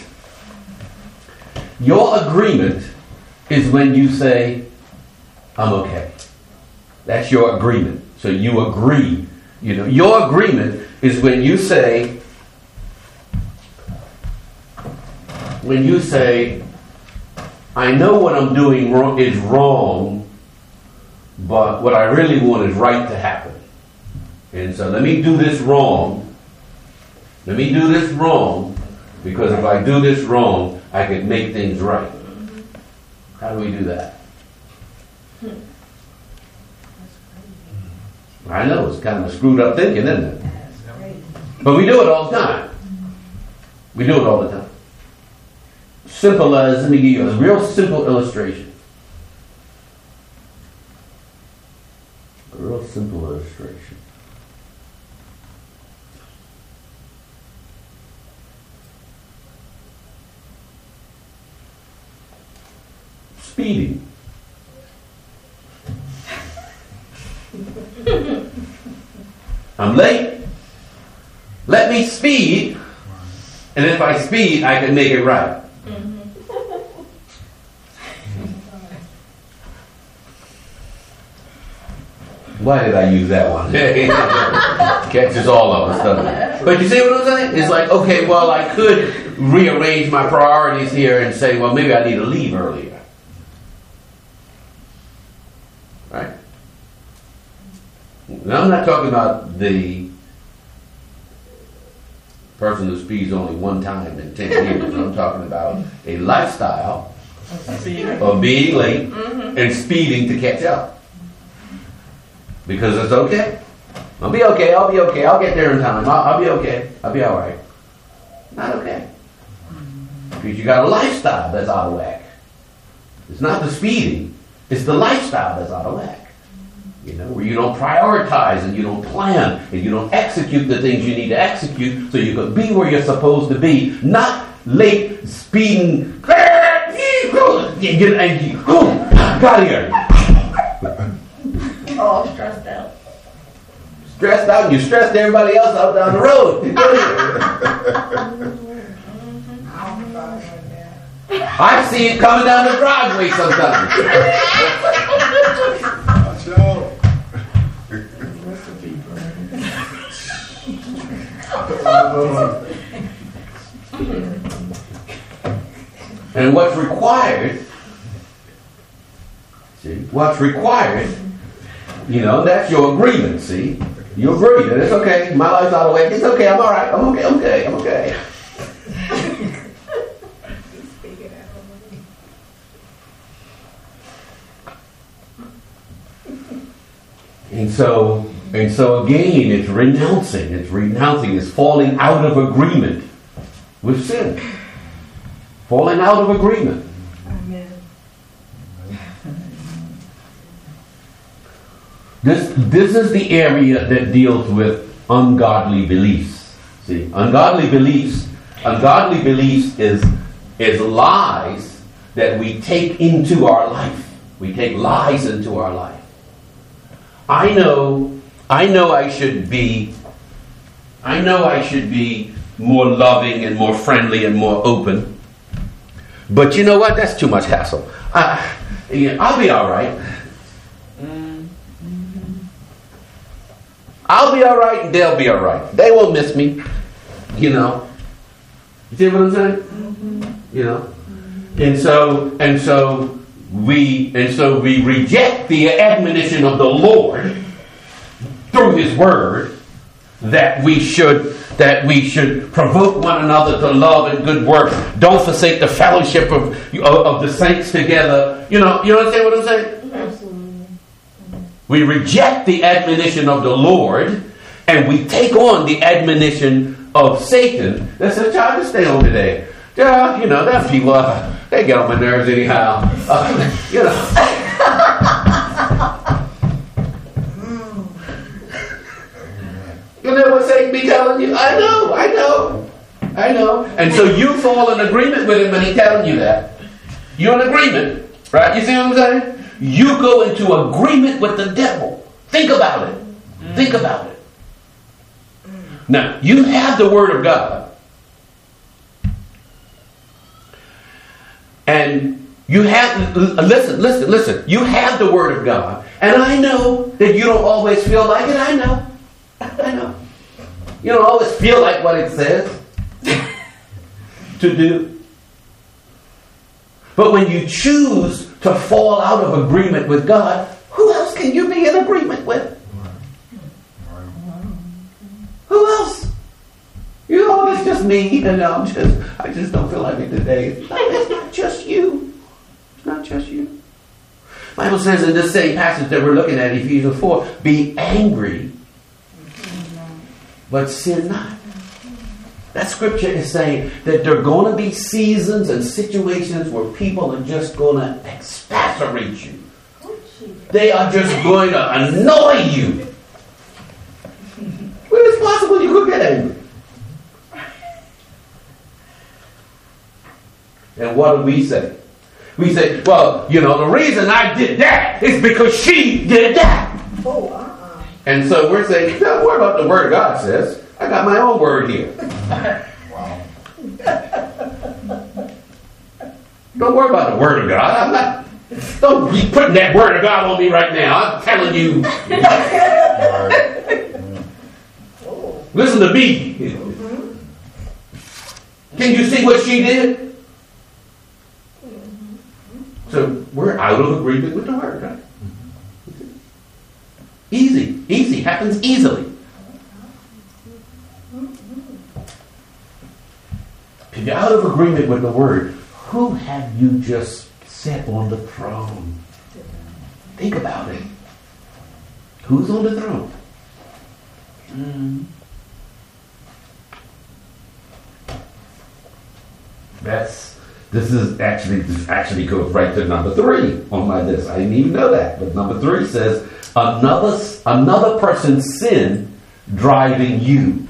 Your agreement is when you say, I'm okay. That's your agreement. So you agree. You know, your agreement is when you say, when you say, I know what I'm doing wrong is wrong, but what I really want is right to happen. And so let me do this wrong. Let me do this wrong, because if I do this wrong, I can make things right. How do we do that? I know, it's kind of screwed up thinking, isn't it? But we do it all the time. We do it all the time. Simple as, let me give you a real simple illustration. A real simple illustration. Speeding. I'm late. Let me speed. And if I speed, I can make it right. Mm-hmm. Why did I use that one? Catches all of us, doesn't it? But you see what I'm saying? It's like, okay, well, I could rearrange my priorities here and say, well, maybe I need to leave earlier. Right? Now, I'm not talking about the person who speeds only one time in ten years. I'm talking about a lifestyle of being late mm-hmm. and speeding to catch up. Because it's okay. I'll be okay, I'll be okay, I'll get there in time, I'll, I'll be okay, I'll be alright. Not okay. Because you got a lifestyle that's out of whack. It's not the speeding, It's the lifestyle that's out of whack. You know, where you don't prioritize and you don't plan and you don't execute the things you need to execute so you can be where you're supposed to be, not late speeding. Get angry. Got here. All stressed out. Stressed out, and you stressed everybody else out down the road. I see it coming down the driveway sometimes. Watch out. And what's required, see, what's required, you know, that's your agreement, see? You agree that it's okay, my life's out of the way, it's okay, I'm alright, I'm okay, I'm okay, I'm okay. And so, and so again, it's renouncing, it's renouncing, it's falling out of agreement with sin. Falling out of agreement. Amen. This, this is the area that deals with ungodly beliefs. See, ungodly beliefs, ungodly beliefs is, is lies that we take into our life. We take lies into our life. I know, I know I should be, I know I should be more loving and more friendly and more open. But you know what? That's too much hassle. I, yeah, I'll be all right. I'll be all right and they'll be all right. They won't miss me. You know. You see what I'm saying? Mm-hmm. You know. And so and so we and so we reject the admonition of the Lord through His Word that we should that we should provoke one another to love and good work. Don't forsake the fellowship of of, of the saints together. You know. You understand what I'm saying? We reject the admonition of the Lord and we take on the admonition of Satan that says, "Child, just stay home today." Yeah, you know, that people, uh, they get on my nerves anyhow. Uh, you know. You know what Satan be telling you? I know, I know, I know. And so you fall in agreement with him when he's telling you that. You're in agreement, right? You see what I'm saying? You go into agreement with the devil. Think about it. Think about it. Now, you have the Word of God. And you have, listen, listen, listen. You have the Word of God. And I know that you don't always feel like it. I know. I know. You don't always feel like what it says to do. But when you choose to fall out of agreement with God, who else can you be in agreement with? Who else? You know, it's just me, and I'm just, I just don't feel like it today. It's not just you. It's not just you. The Bible says in this same passage that we're looking at, Ephesians four, be angry, but sin not. That scripture is saying that there are going to be seasons and situations where people are just going to exasperate you. They are just going to annoy you. When it's possible you could get angry. And what do we say? We say, well, you know, the reason I did that is because she did that. Oh, uh-uh. And so we're saying, don't worry about the word God says. I got my own word here. Wow. Don't worry about the word of God. I'm not. Don't be putting that word of God on me right now. I'm telling you. Listen to me. Can you see what she did? So we're out of agreement with the word, right? Easy. Easy. Happens easily. If you're out of agreement with the word, who have you just set on the throne? Think about it. Who's on the throne? Mm. That's This is actually, this actually goes right to number three on my list. I didn't even know that. But number three says, another, another person's sin driving you.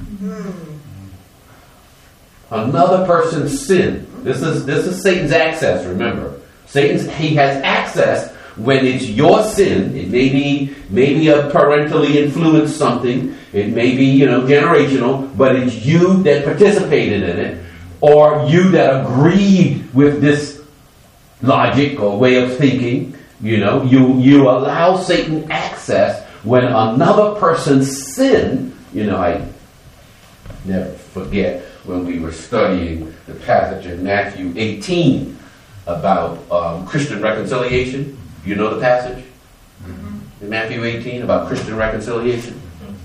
Another person's sin. This is, this is Satan's access, remember. Satan's, he has access when it's your sin. It may be, maybe a parentally influenced something. It may be, you know, generational, but it's you that participated in it. Or you that agreed with this logic or way of thinking, you know, you, you allow Satan access when another person's sin, you know, I never forget when we were studying the passage in Matthew eighteen about um, Christian reconciliation. You know the passage? Mm-hmm. In Matthew eighteen about Christian reconciliation?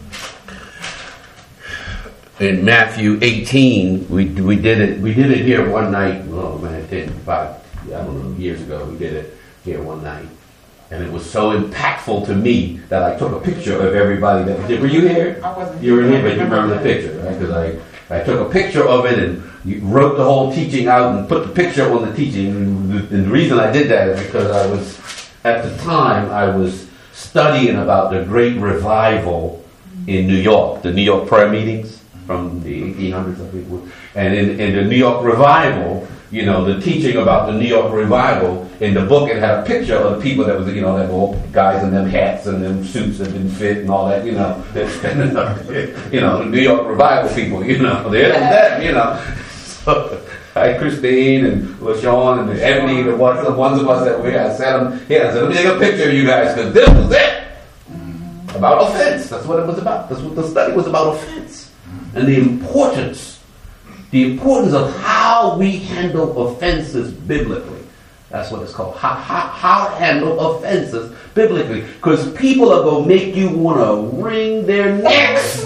In Matthew eighteen, we we did it. We did it here one night. Oh man, ten, five, I don't know, years ago. We did it here one night, and it was so impactful to me that I took a picture of everybody that was there. Were you here? I wasn't. You were here, but you remember the picture, right? Because I I took a picture of it and wrote the whole teaching out and put the picture on the teaching. And the reason I did that is because I was at the time I was studying about the Great Revival in New York, the New York prayer meetings. From the eighteen hundreds, I think. And in, in the New York Revival, you know, the teaching about the New York Revival, in the book it had a picture of the people that was, you know, that were guys in them hats and them suits that didn't fit and all that, you know. You know, the New York Revival people, you know, there's that, you know. So, hi, Christine and LaShawn and Ebony, the ones, the ones of us that we had, I sent them, yeah, I said, let me take a picture of you guys, because this was it. About offense. That's what it was about. That's what the study was about, offense. And the importance, the importance of how we handle offenses biblically. That's what it's called. How, how, how to handle offenses biblically. Because people are going to make you want to wring their necks.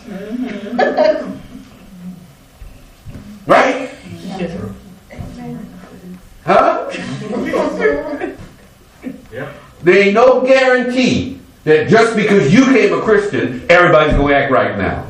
Right? Huh? Yeah. There ain't no guarantee that just because you became a Christian, everybody's going to act right now.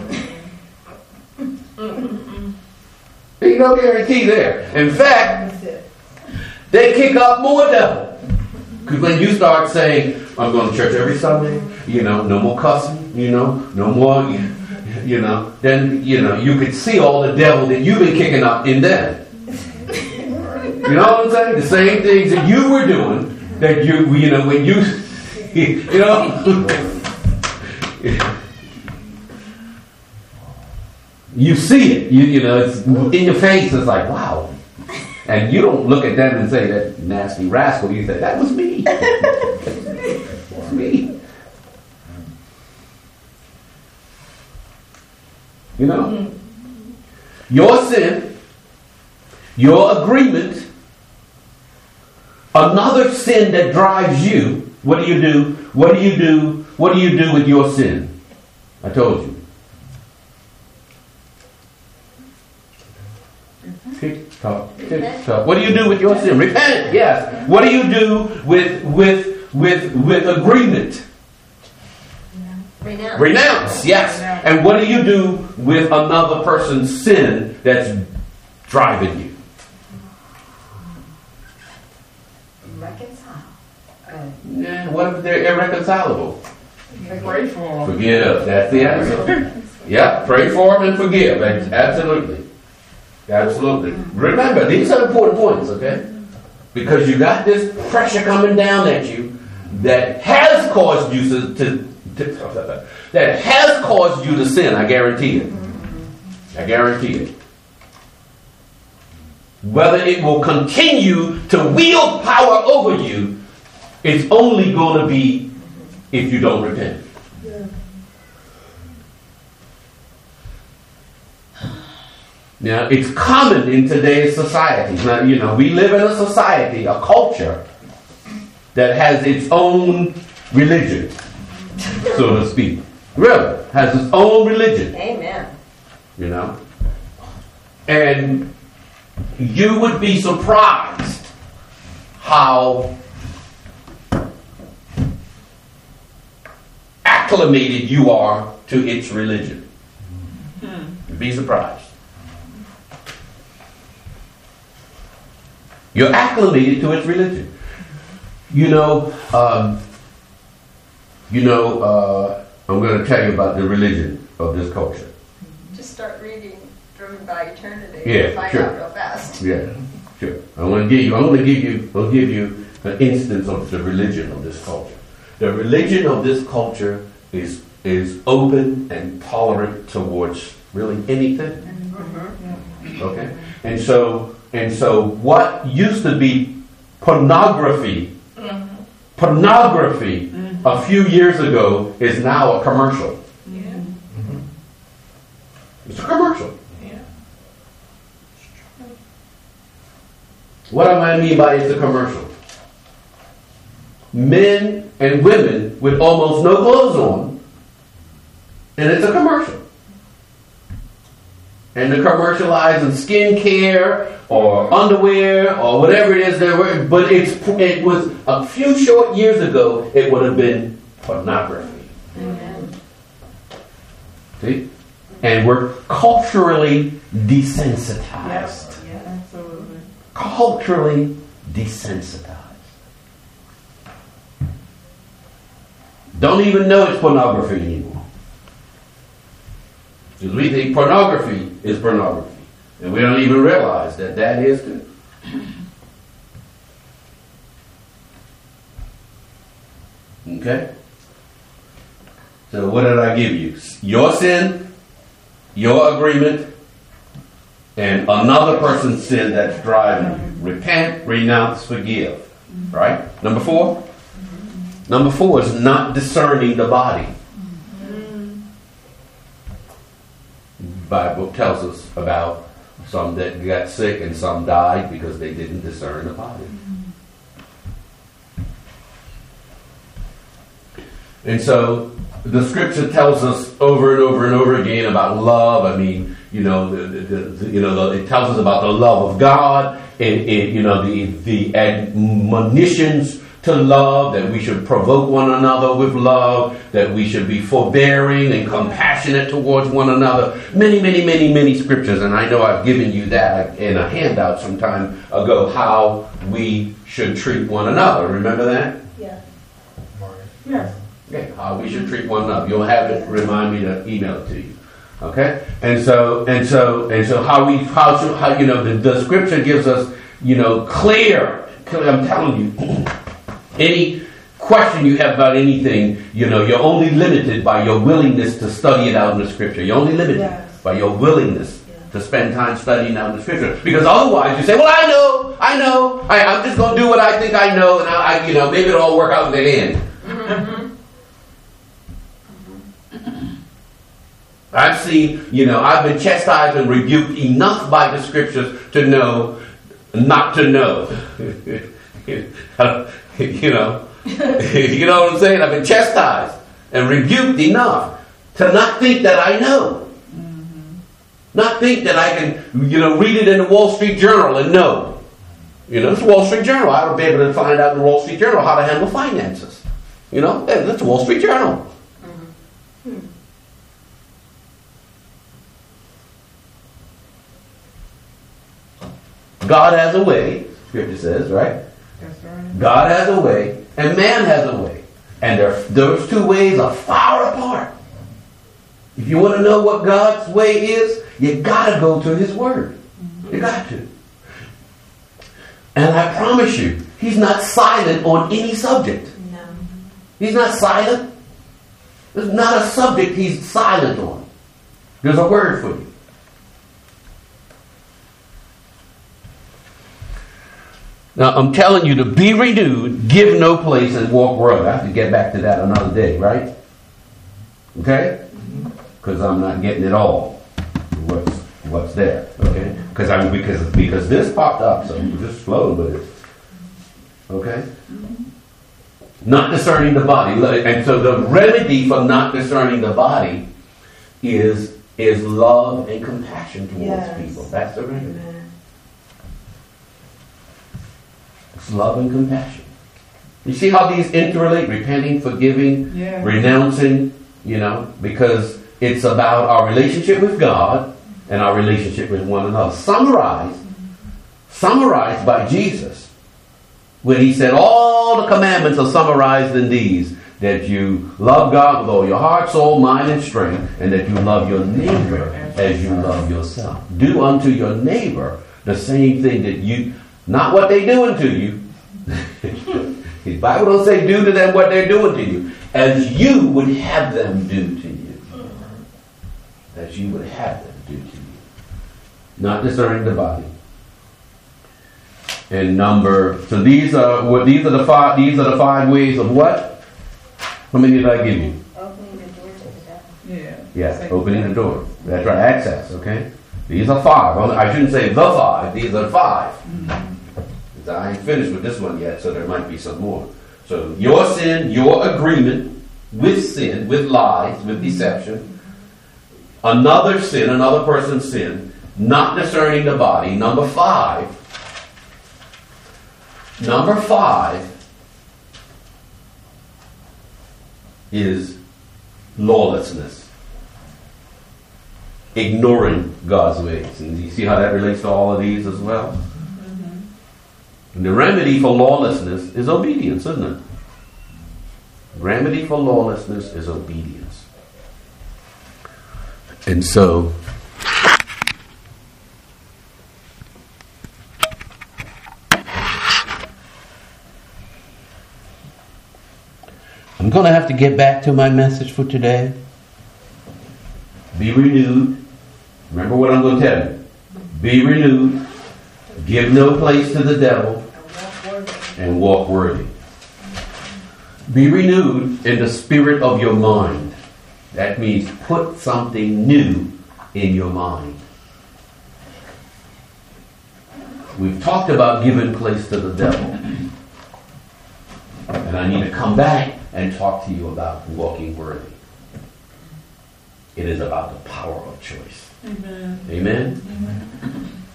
There's no guarantee there. In fact, they kick up more devil. Because when you start saying, I'm going to church every Sunday, you know, no more cussing, you know, no more, you know, then, you know, you could see all the devil that you've been kicking up in them. You know what I'm saying? The same things that you were doing, that you, you know, when you, you know, you see it, you, you know, it's in your face. It's like, wow. And you don't look at them and say, that nasty rascal. You say, that was me. That's me. You know? Mm-hmm. Your sin, your agreement, another sin that drives you. What do you do? What do you do? What do you do with your sin? I told you. Tick tock, tick tock. What do you do with your sin? Repent. Yes. What do you do with with with with agreement? Renounce. Renounce. Yes. And what do you do with another person's sin that's driving you? Reconcile. Yeah. What if they're irreconcilable? Pray for them. Forgive. That's the answer. Yeah. Pray for them and forgive. Absolutely. Absolutely. Remember, these are important points, okay? Because you got this pressure coming down at you that has caused you to, to, to that has caused you to sin. I guarantee it. I guarantee it. Whether it will continue to wield power over you, it's only going to be if you don't repent. Now, it's common in today's society. Now, you know, we live in a society, a culture, that has its own religion, so to speak. Really, has its own religion. Amen. You know? And you would be surprised how acclimated you are to its religion. You'd be surprised. You're acclimated to its religion. You know, um, you know, uh, I'm going to tell you about the religion of this culture. Just start reading Driven by Eternity. Yeah, and find sure. out real fast. Yeah, sure. I'm going to give you. I'm going to give you. I'll give you an instance of the religion of this culture. The religion of this culture is is open and tolerant towards really anything. Okay, and so and so what used to be pornography, pornography a few years ago is now a commercial. Yeah. It's a commercial. Yeah. What do I mean by it's a commercial? Men and women with almost no clothes on, and it's a commercial. And they're commercializing skincare or underwear or whatever it is they were, but it's it was a few short years ago it would have been pornography. Amen. See? And we're culturally desensitized. Yeah, absolutely. Culturally desensitized. Don't even know it's pornography anymore. Because we think pornography is pornography. And we don't even realize that that is too. Okay? So what did I give you? Your sin, your agreement, and another person's sin that's driving you. Repent, renounce, forgive. Right? Number four? Number four is not discerning the body. The Bible tells us about some that got sick and some died because they didn't discern the body. And so the scripture tells us over and over and over again about love. I mean, you know, the, the, the, you know, the, it tells us about the love of God, and, and you know, the the admonitions to love, that we should provoke one another with love, that we should be forbearing and compassionate towards one another. Many, many, many, many scriptures, and I know I've given you that in a handout some time ago, how we should treat one another. Remember that? Yeah. Yes. Okay, how we should treat one another. You'll have it. Remind me to email it to you. Okay, and so and so and so how we how should, how you know the, the scripture gives us you know clear. clear I'm telling you. Any question you have about anything, you know, you're only limited by your willingness to study it out in the scripture. You're only limited Yes. by your willingness Yeah. to spend time studying out in the scripture. Because otherwise you say, well, I know, I know, I, I'm just going to do what I think I know, and I, I, you know, maybe it'll all work out in the end. I've seen, you know, I've been chastised and rebuked enough by the scriptures to know not to know. You know, you know what I'm saying? I've been chastised and rebuked enough to not think that I know. Mm-hmm. Not think that I can, you know, read it in the Wall Street Journal and know. You know, it's the Wall Street Journal. I would be able to find out in the Wall Street Journal how to handle finances. You know, hey, that's the Wall Street Journal. Mm-hmm. God has a way, Scripture says, right? That's right. God has a way, and man has a way. And those two ways are far apart. If you want to know what God's way is, you got to go to His Word. You got to. And I promise you, He's not silent on any subject. No. He's not silent. There's not a subject He's silent on. There's a word for you. Now, I'm telling you to be renewed, give no place, and walk worthy. I have to get back to that another day, right? Okay? Because I'm not getting it all. What's what's there? Okay? Because I'm because because this popped up, so I'm just flowing with it. Okay? Not discerning the body, and so the remedy for not discerning the body is is love and compassion towards Yes. people. That's the remedy. Amen. Love and compassion. You see how these interrelate? Repenting, forgiving, Yeah. renouncing, you know, because it's about our relationship with God and our relationship with one another. Summarize, summarized by Jesus when he said all the commandments are summarized in these, that you love God with all your heart, soul, mind, and strength, and that you love your neighbor as you love yourself. Do unto your neighbor the same thing that you, not what they doing to you. The Bible don't say do to them what they're doing to you, as you would have them do to you. As you would have them do to you. Not discerning the body. And number, so these are what these are the five these are the five ways of what? How many did I give you? Opening the door to the devil. Yeah. Yes, opening the door. That's right, access, okay? These are five. I shouldn't say the five, these are five. Mm-hmm. I ain't finished with this one yet, so there might be some more. So your sin, your agreement with sin, with lies, with deception. Another sin, another person's sin, not discerning the body. Number five, number five is lawlessness. Ignoring God's ways. And you see how that relates to all of these as well? Mm-hmm. And the remedy for lawlessness is obedience, isn't it? The remedy for lawlessness is obedience. And so, I'm going to have to get back to my message for today. Be renewed. Remember what I'm going to tell you. Be renewed. Give no place to the devil. And walk worthy. Be renewed in the spirit of your mind. That means put something new in your mind. We've talked about giving place to the devil. And I need to come back and talk to you about walking worthy. It is about the power of choice. Amen. Amen? Amen.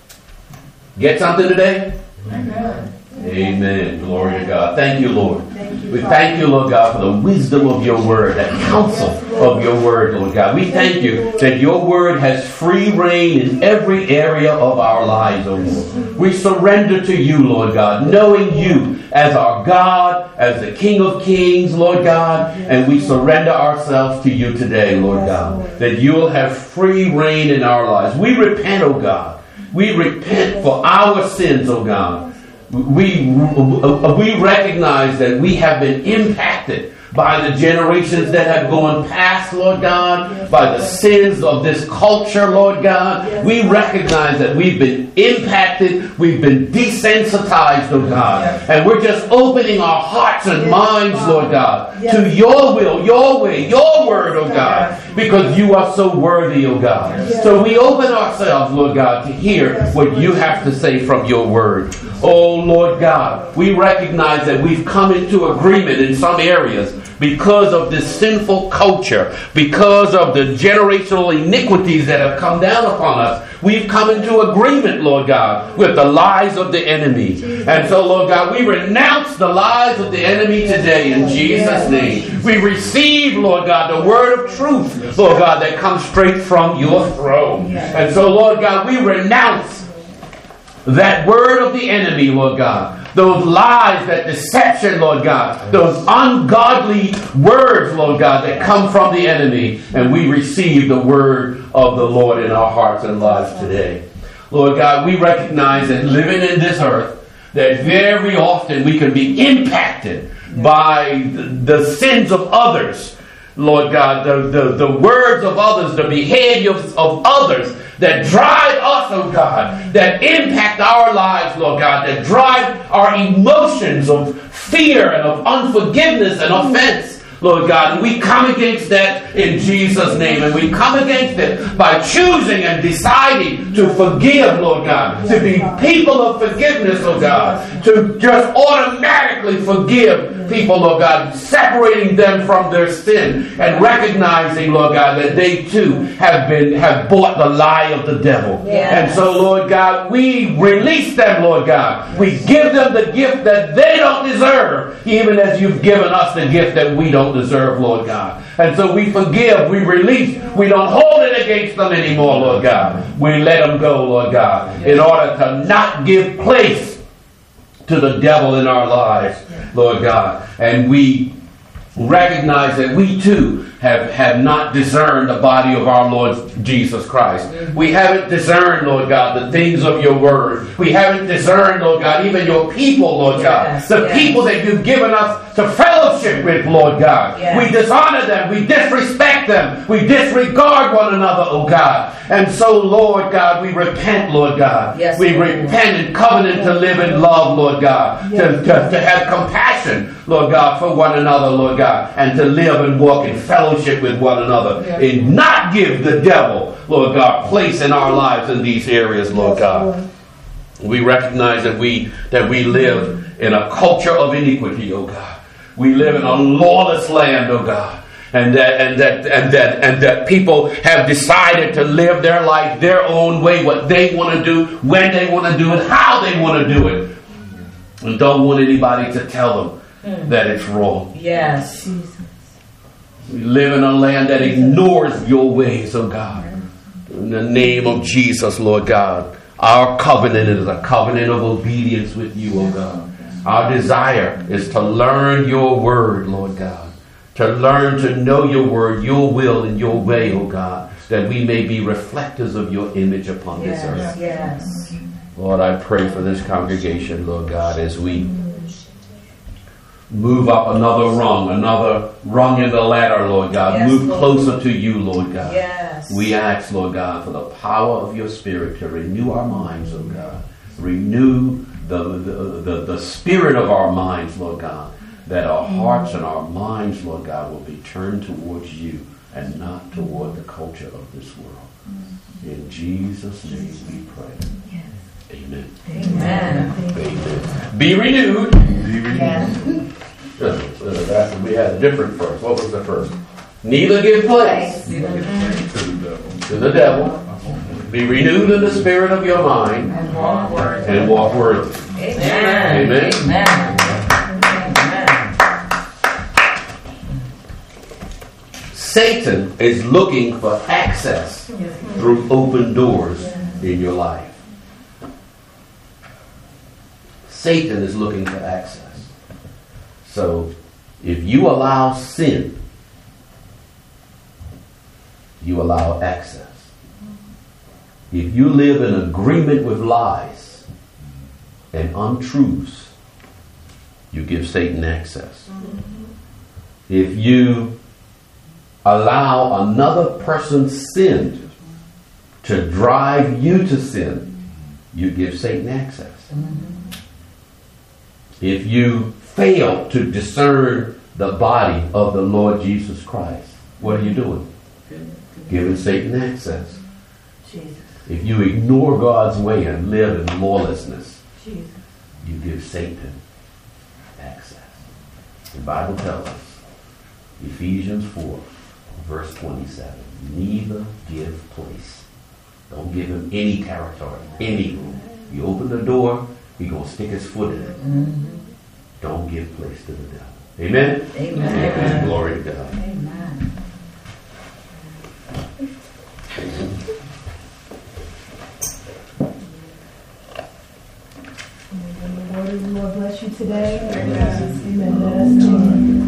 Get something today? Amen. Amen. Glory to God. Thank you, Lord. Thank you, we thank you, Lord God, for the wisdom of your word, that counsel of your word, Lord God. We thank you that your word has free reign in every area of our lives, O Lord. We surrender to you, Lord God, knowing you as our God, as the King of Kings, Lord God, and we surrender ourselves to you today, Lord God, that you will have free reign in our lives. We repent, O God. We repent for our sins, O God. We, we recognize that we have been impacted by the generations that have gone past, Lord God, by the sins of this culture, Lord God. We recognize that we've been impacted, we've been desensitized, oh God, and we're just opening our hearts and minds, Lord God, to your will, your way, your word, oh God, because you are so worthy, oh God. So we open ourselves, Lord God, to hear what you have to say from your word. Oh Lord God, we recognize that we've come into agreement in some areas because of this sinful culture, because of the generational iniquities that have come down upon us. We've come into agreement, Lord God, with the lies of the enemy. And so, Lord God, we renounce the lies of the enemy today in Jesus' name. We receive, Lord God, the word of truth, Lord God, that comes straight from your throne. And so, Lord God, we renounce that word of the enemy, Lord God. Those lies, that deception, Lord God. Those ungodly words, Lord God, that come from the enemy. And we receive the word of the Lord in our hearts and lives today. Lord God, we recognize that living in this earth, that very often we can be impacted by the, the sins of others. Lord God, the, the, the words of others, the behaviors of others that drive us, oh God, that impact our lives, Lord God, that drive our emotions of fear and of unforgiveness and offense. Lord God, and we come against that in Jesus' name. And we come against it by choosing and deciding to forgive, Lord God. To be people of forgiveness, Lord God. To just automatically forgive people, Lord God. Separating them from their sin. And recognizing, Lord God, that they too have been, have bought the lie of the devil. Yes. And so, Lord God, we release them, Lord God. We give them the gift that they don't deserve. Even as you've given us the gift that we don't deserve, Lord God. And so we forgive, we release. We don't hold it against them anymore, Lord God. We let them go, Lord God, in order to not give place to the devil in our lives, Lord God. And we recognize that we too have, have not discerned the body of our Lord Jesus Christ. We haven't discerned, Lord God, the things of your word. We haven't discerned, Lord God, even your people, Lord God. Yes, the yes. people that you've given us to fellowship with, Lord God. Yes. We dishonor them. We disrespect them. We disregard one another, oh God. And so, Lord God, we repent, Lord God. Yes, we Lord. repent and covenant to live in love, Lord God. To, to, to have compassion, Lord God, for one another, Lord God. And to live and walk in fellowship with one another. Yes. And not give the devil, Lord God, place in our lives in these areas, Lord God. We recognize that we that we live in a culture of iniquity, oh God. We live in a lawless land, oh God. And that and that and that and that people have decided to live their life their own way, what they want to do, when they want to do it, how they want to do it. And don't want anybody to tell them that it's wrong. Yes. We live in a land that ignores your ways, oh God. In the name of Jesus, Lord God. Our covenant is a covenant of obedience with you, oh God. Our desire is to learn your word, Lord God. To learn to know your word, your will, and your way, oh God. That we may be reflectors of your image upon this earth. Yes. Lord, I pray for this congregation, Lord God, as we move up another rung, another rung in the ladder, Lord God. Yes, move Lord. closer to you, Lord God. Yes. We ask, Lord God, for the power of your Spirit to renew our minds, oh God. Renew the, the, the, the spirit of our minds, Lord God. That our hearts and our minds, Lord God, will be turned towards you and not toward the culture of this world. In Jesus' name we pray. Amen. Amen. Amen. Be renewed. Be renewed. Yes. Uh, uh, that's, we had a different first. What was the first? Neither give place To the devil. to the devil. Be renewed in the spirit of your mind And walk worthy. and walk worthy. Amen. Amen. Amen. Amen. Satan is looking for access through open doors in your life. Satan is looking for access. So if you allow sin, you allow access. If you live in agreement with lies and untruths, you give Satan access. If you allow another person's sin to drive you to sin, you give Satan access. If you fail to discern the body of the Lord Jesus Christ, what are you doing? Giving Satan access. Jesus. If you ignore God's way and live in lawlessness, Jesus. you give Satan access. The Bible tells us, Ephesians four, verse twenty-seven, neither give place. Don't give him any territory, any room. You open the door, he's going to stick his foot in it. Mm-hmm. Don't give place to the devil. Amen? Amen. Amen. Glory to God. Amen. The Lord bless you today. Amen. Amen.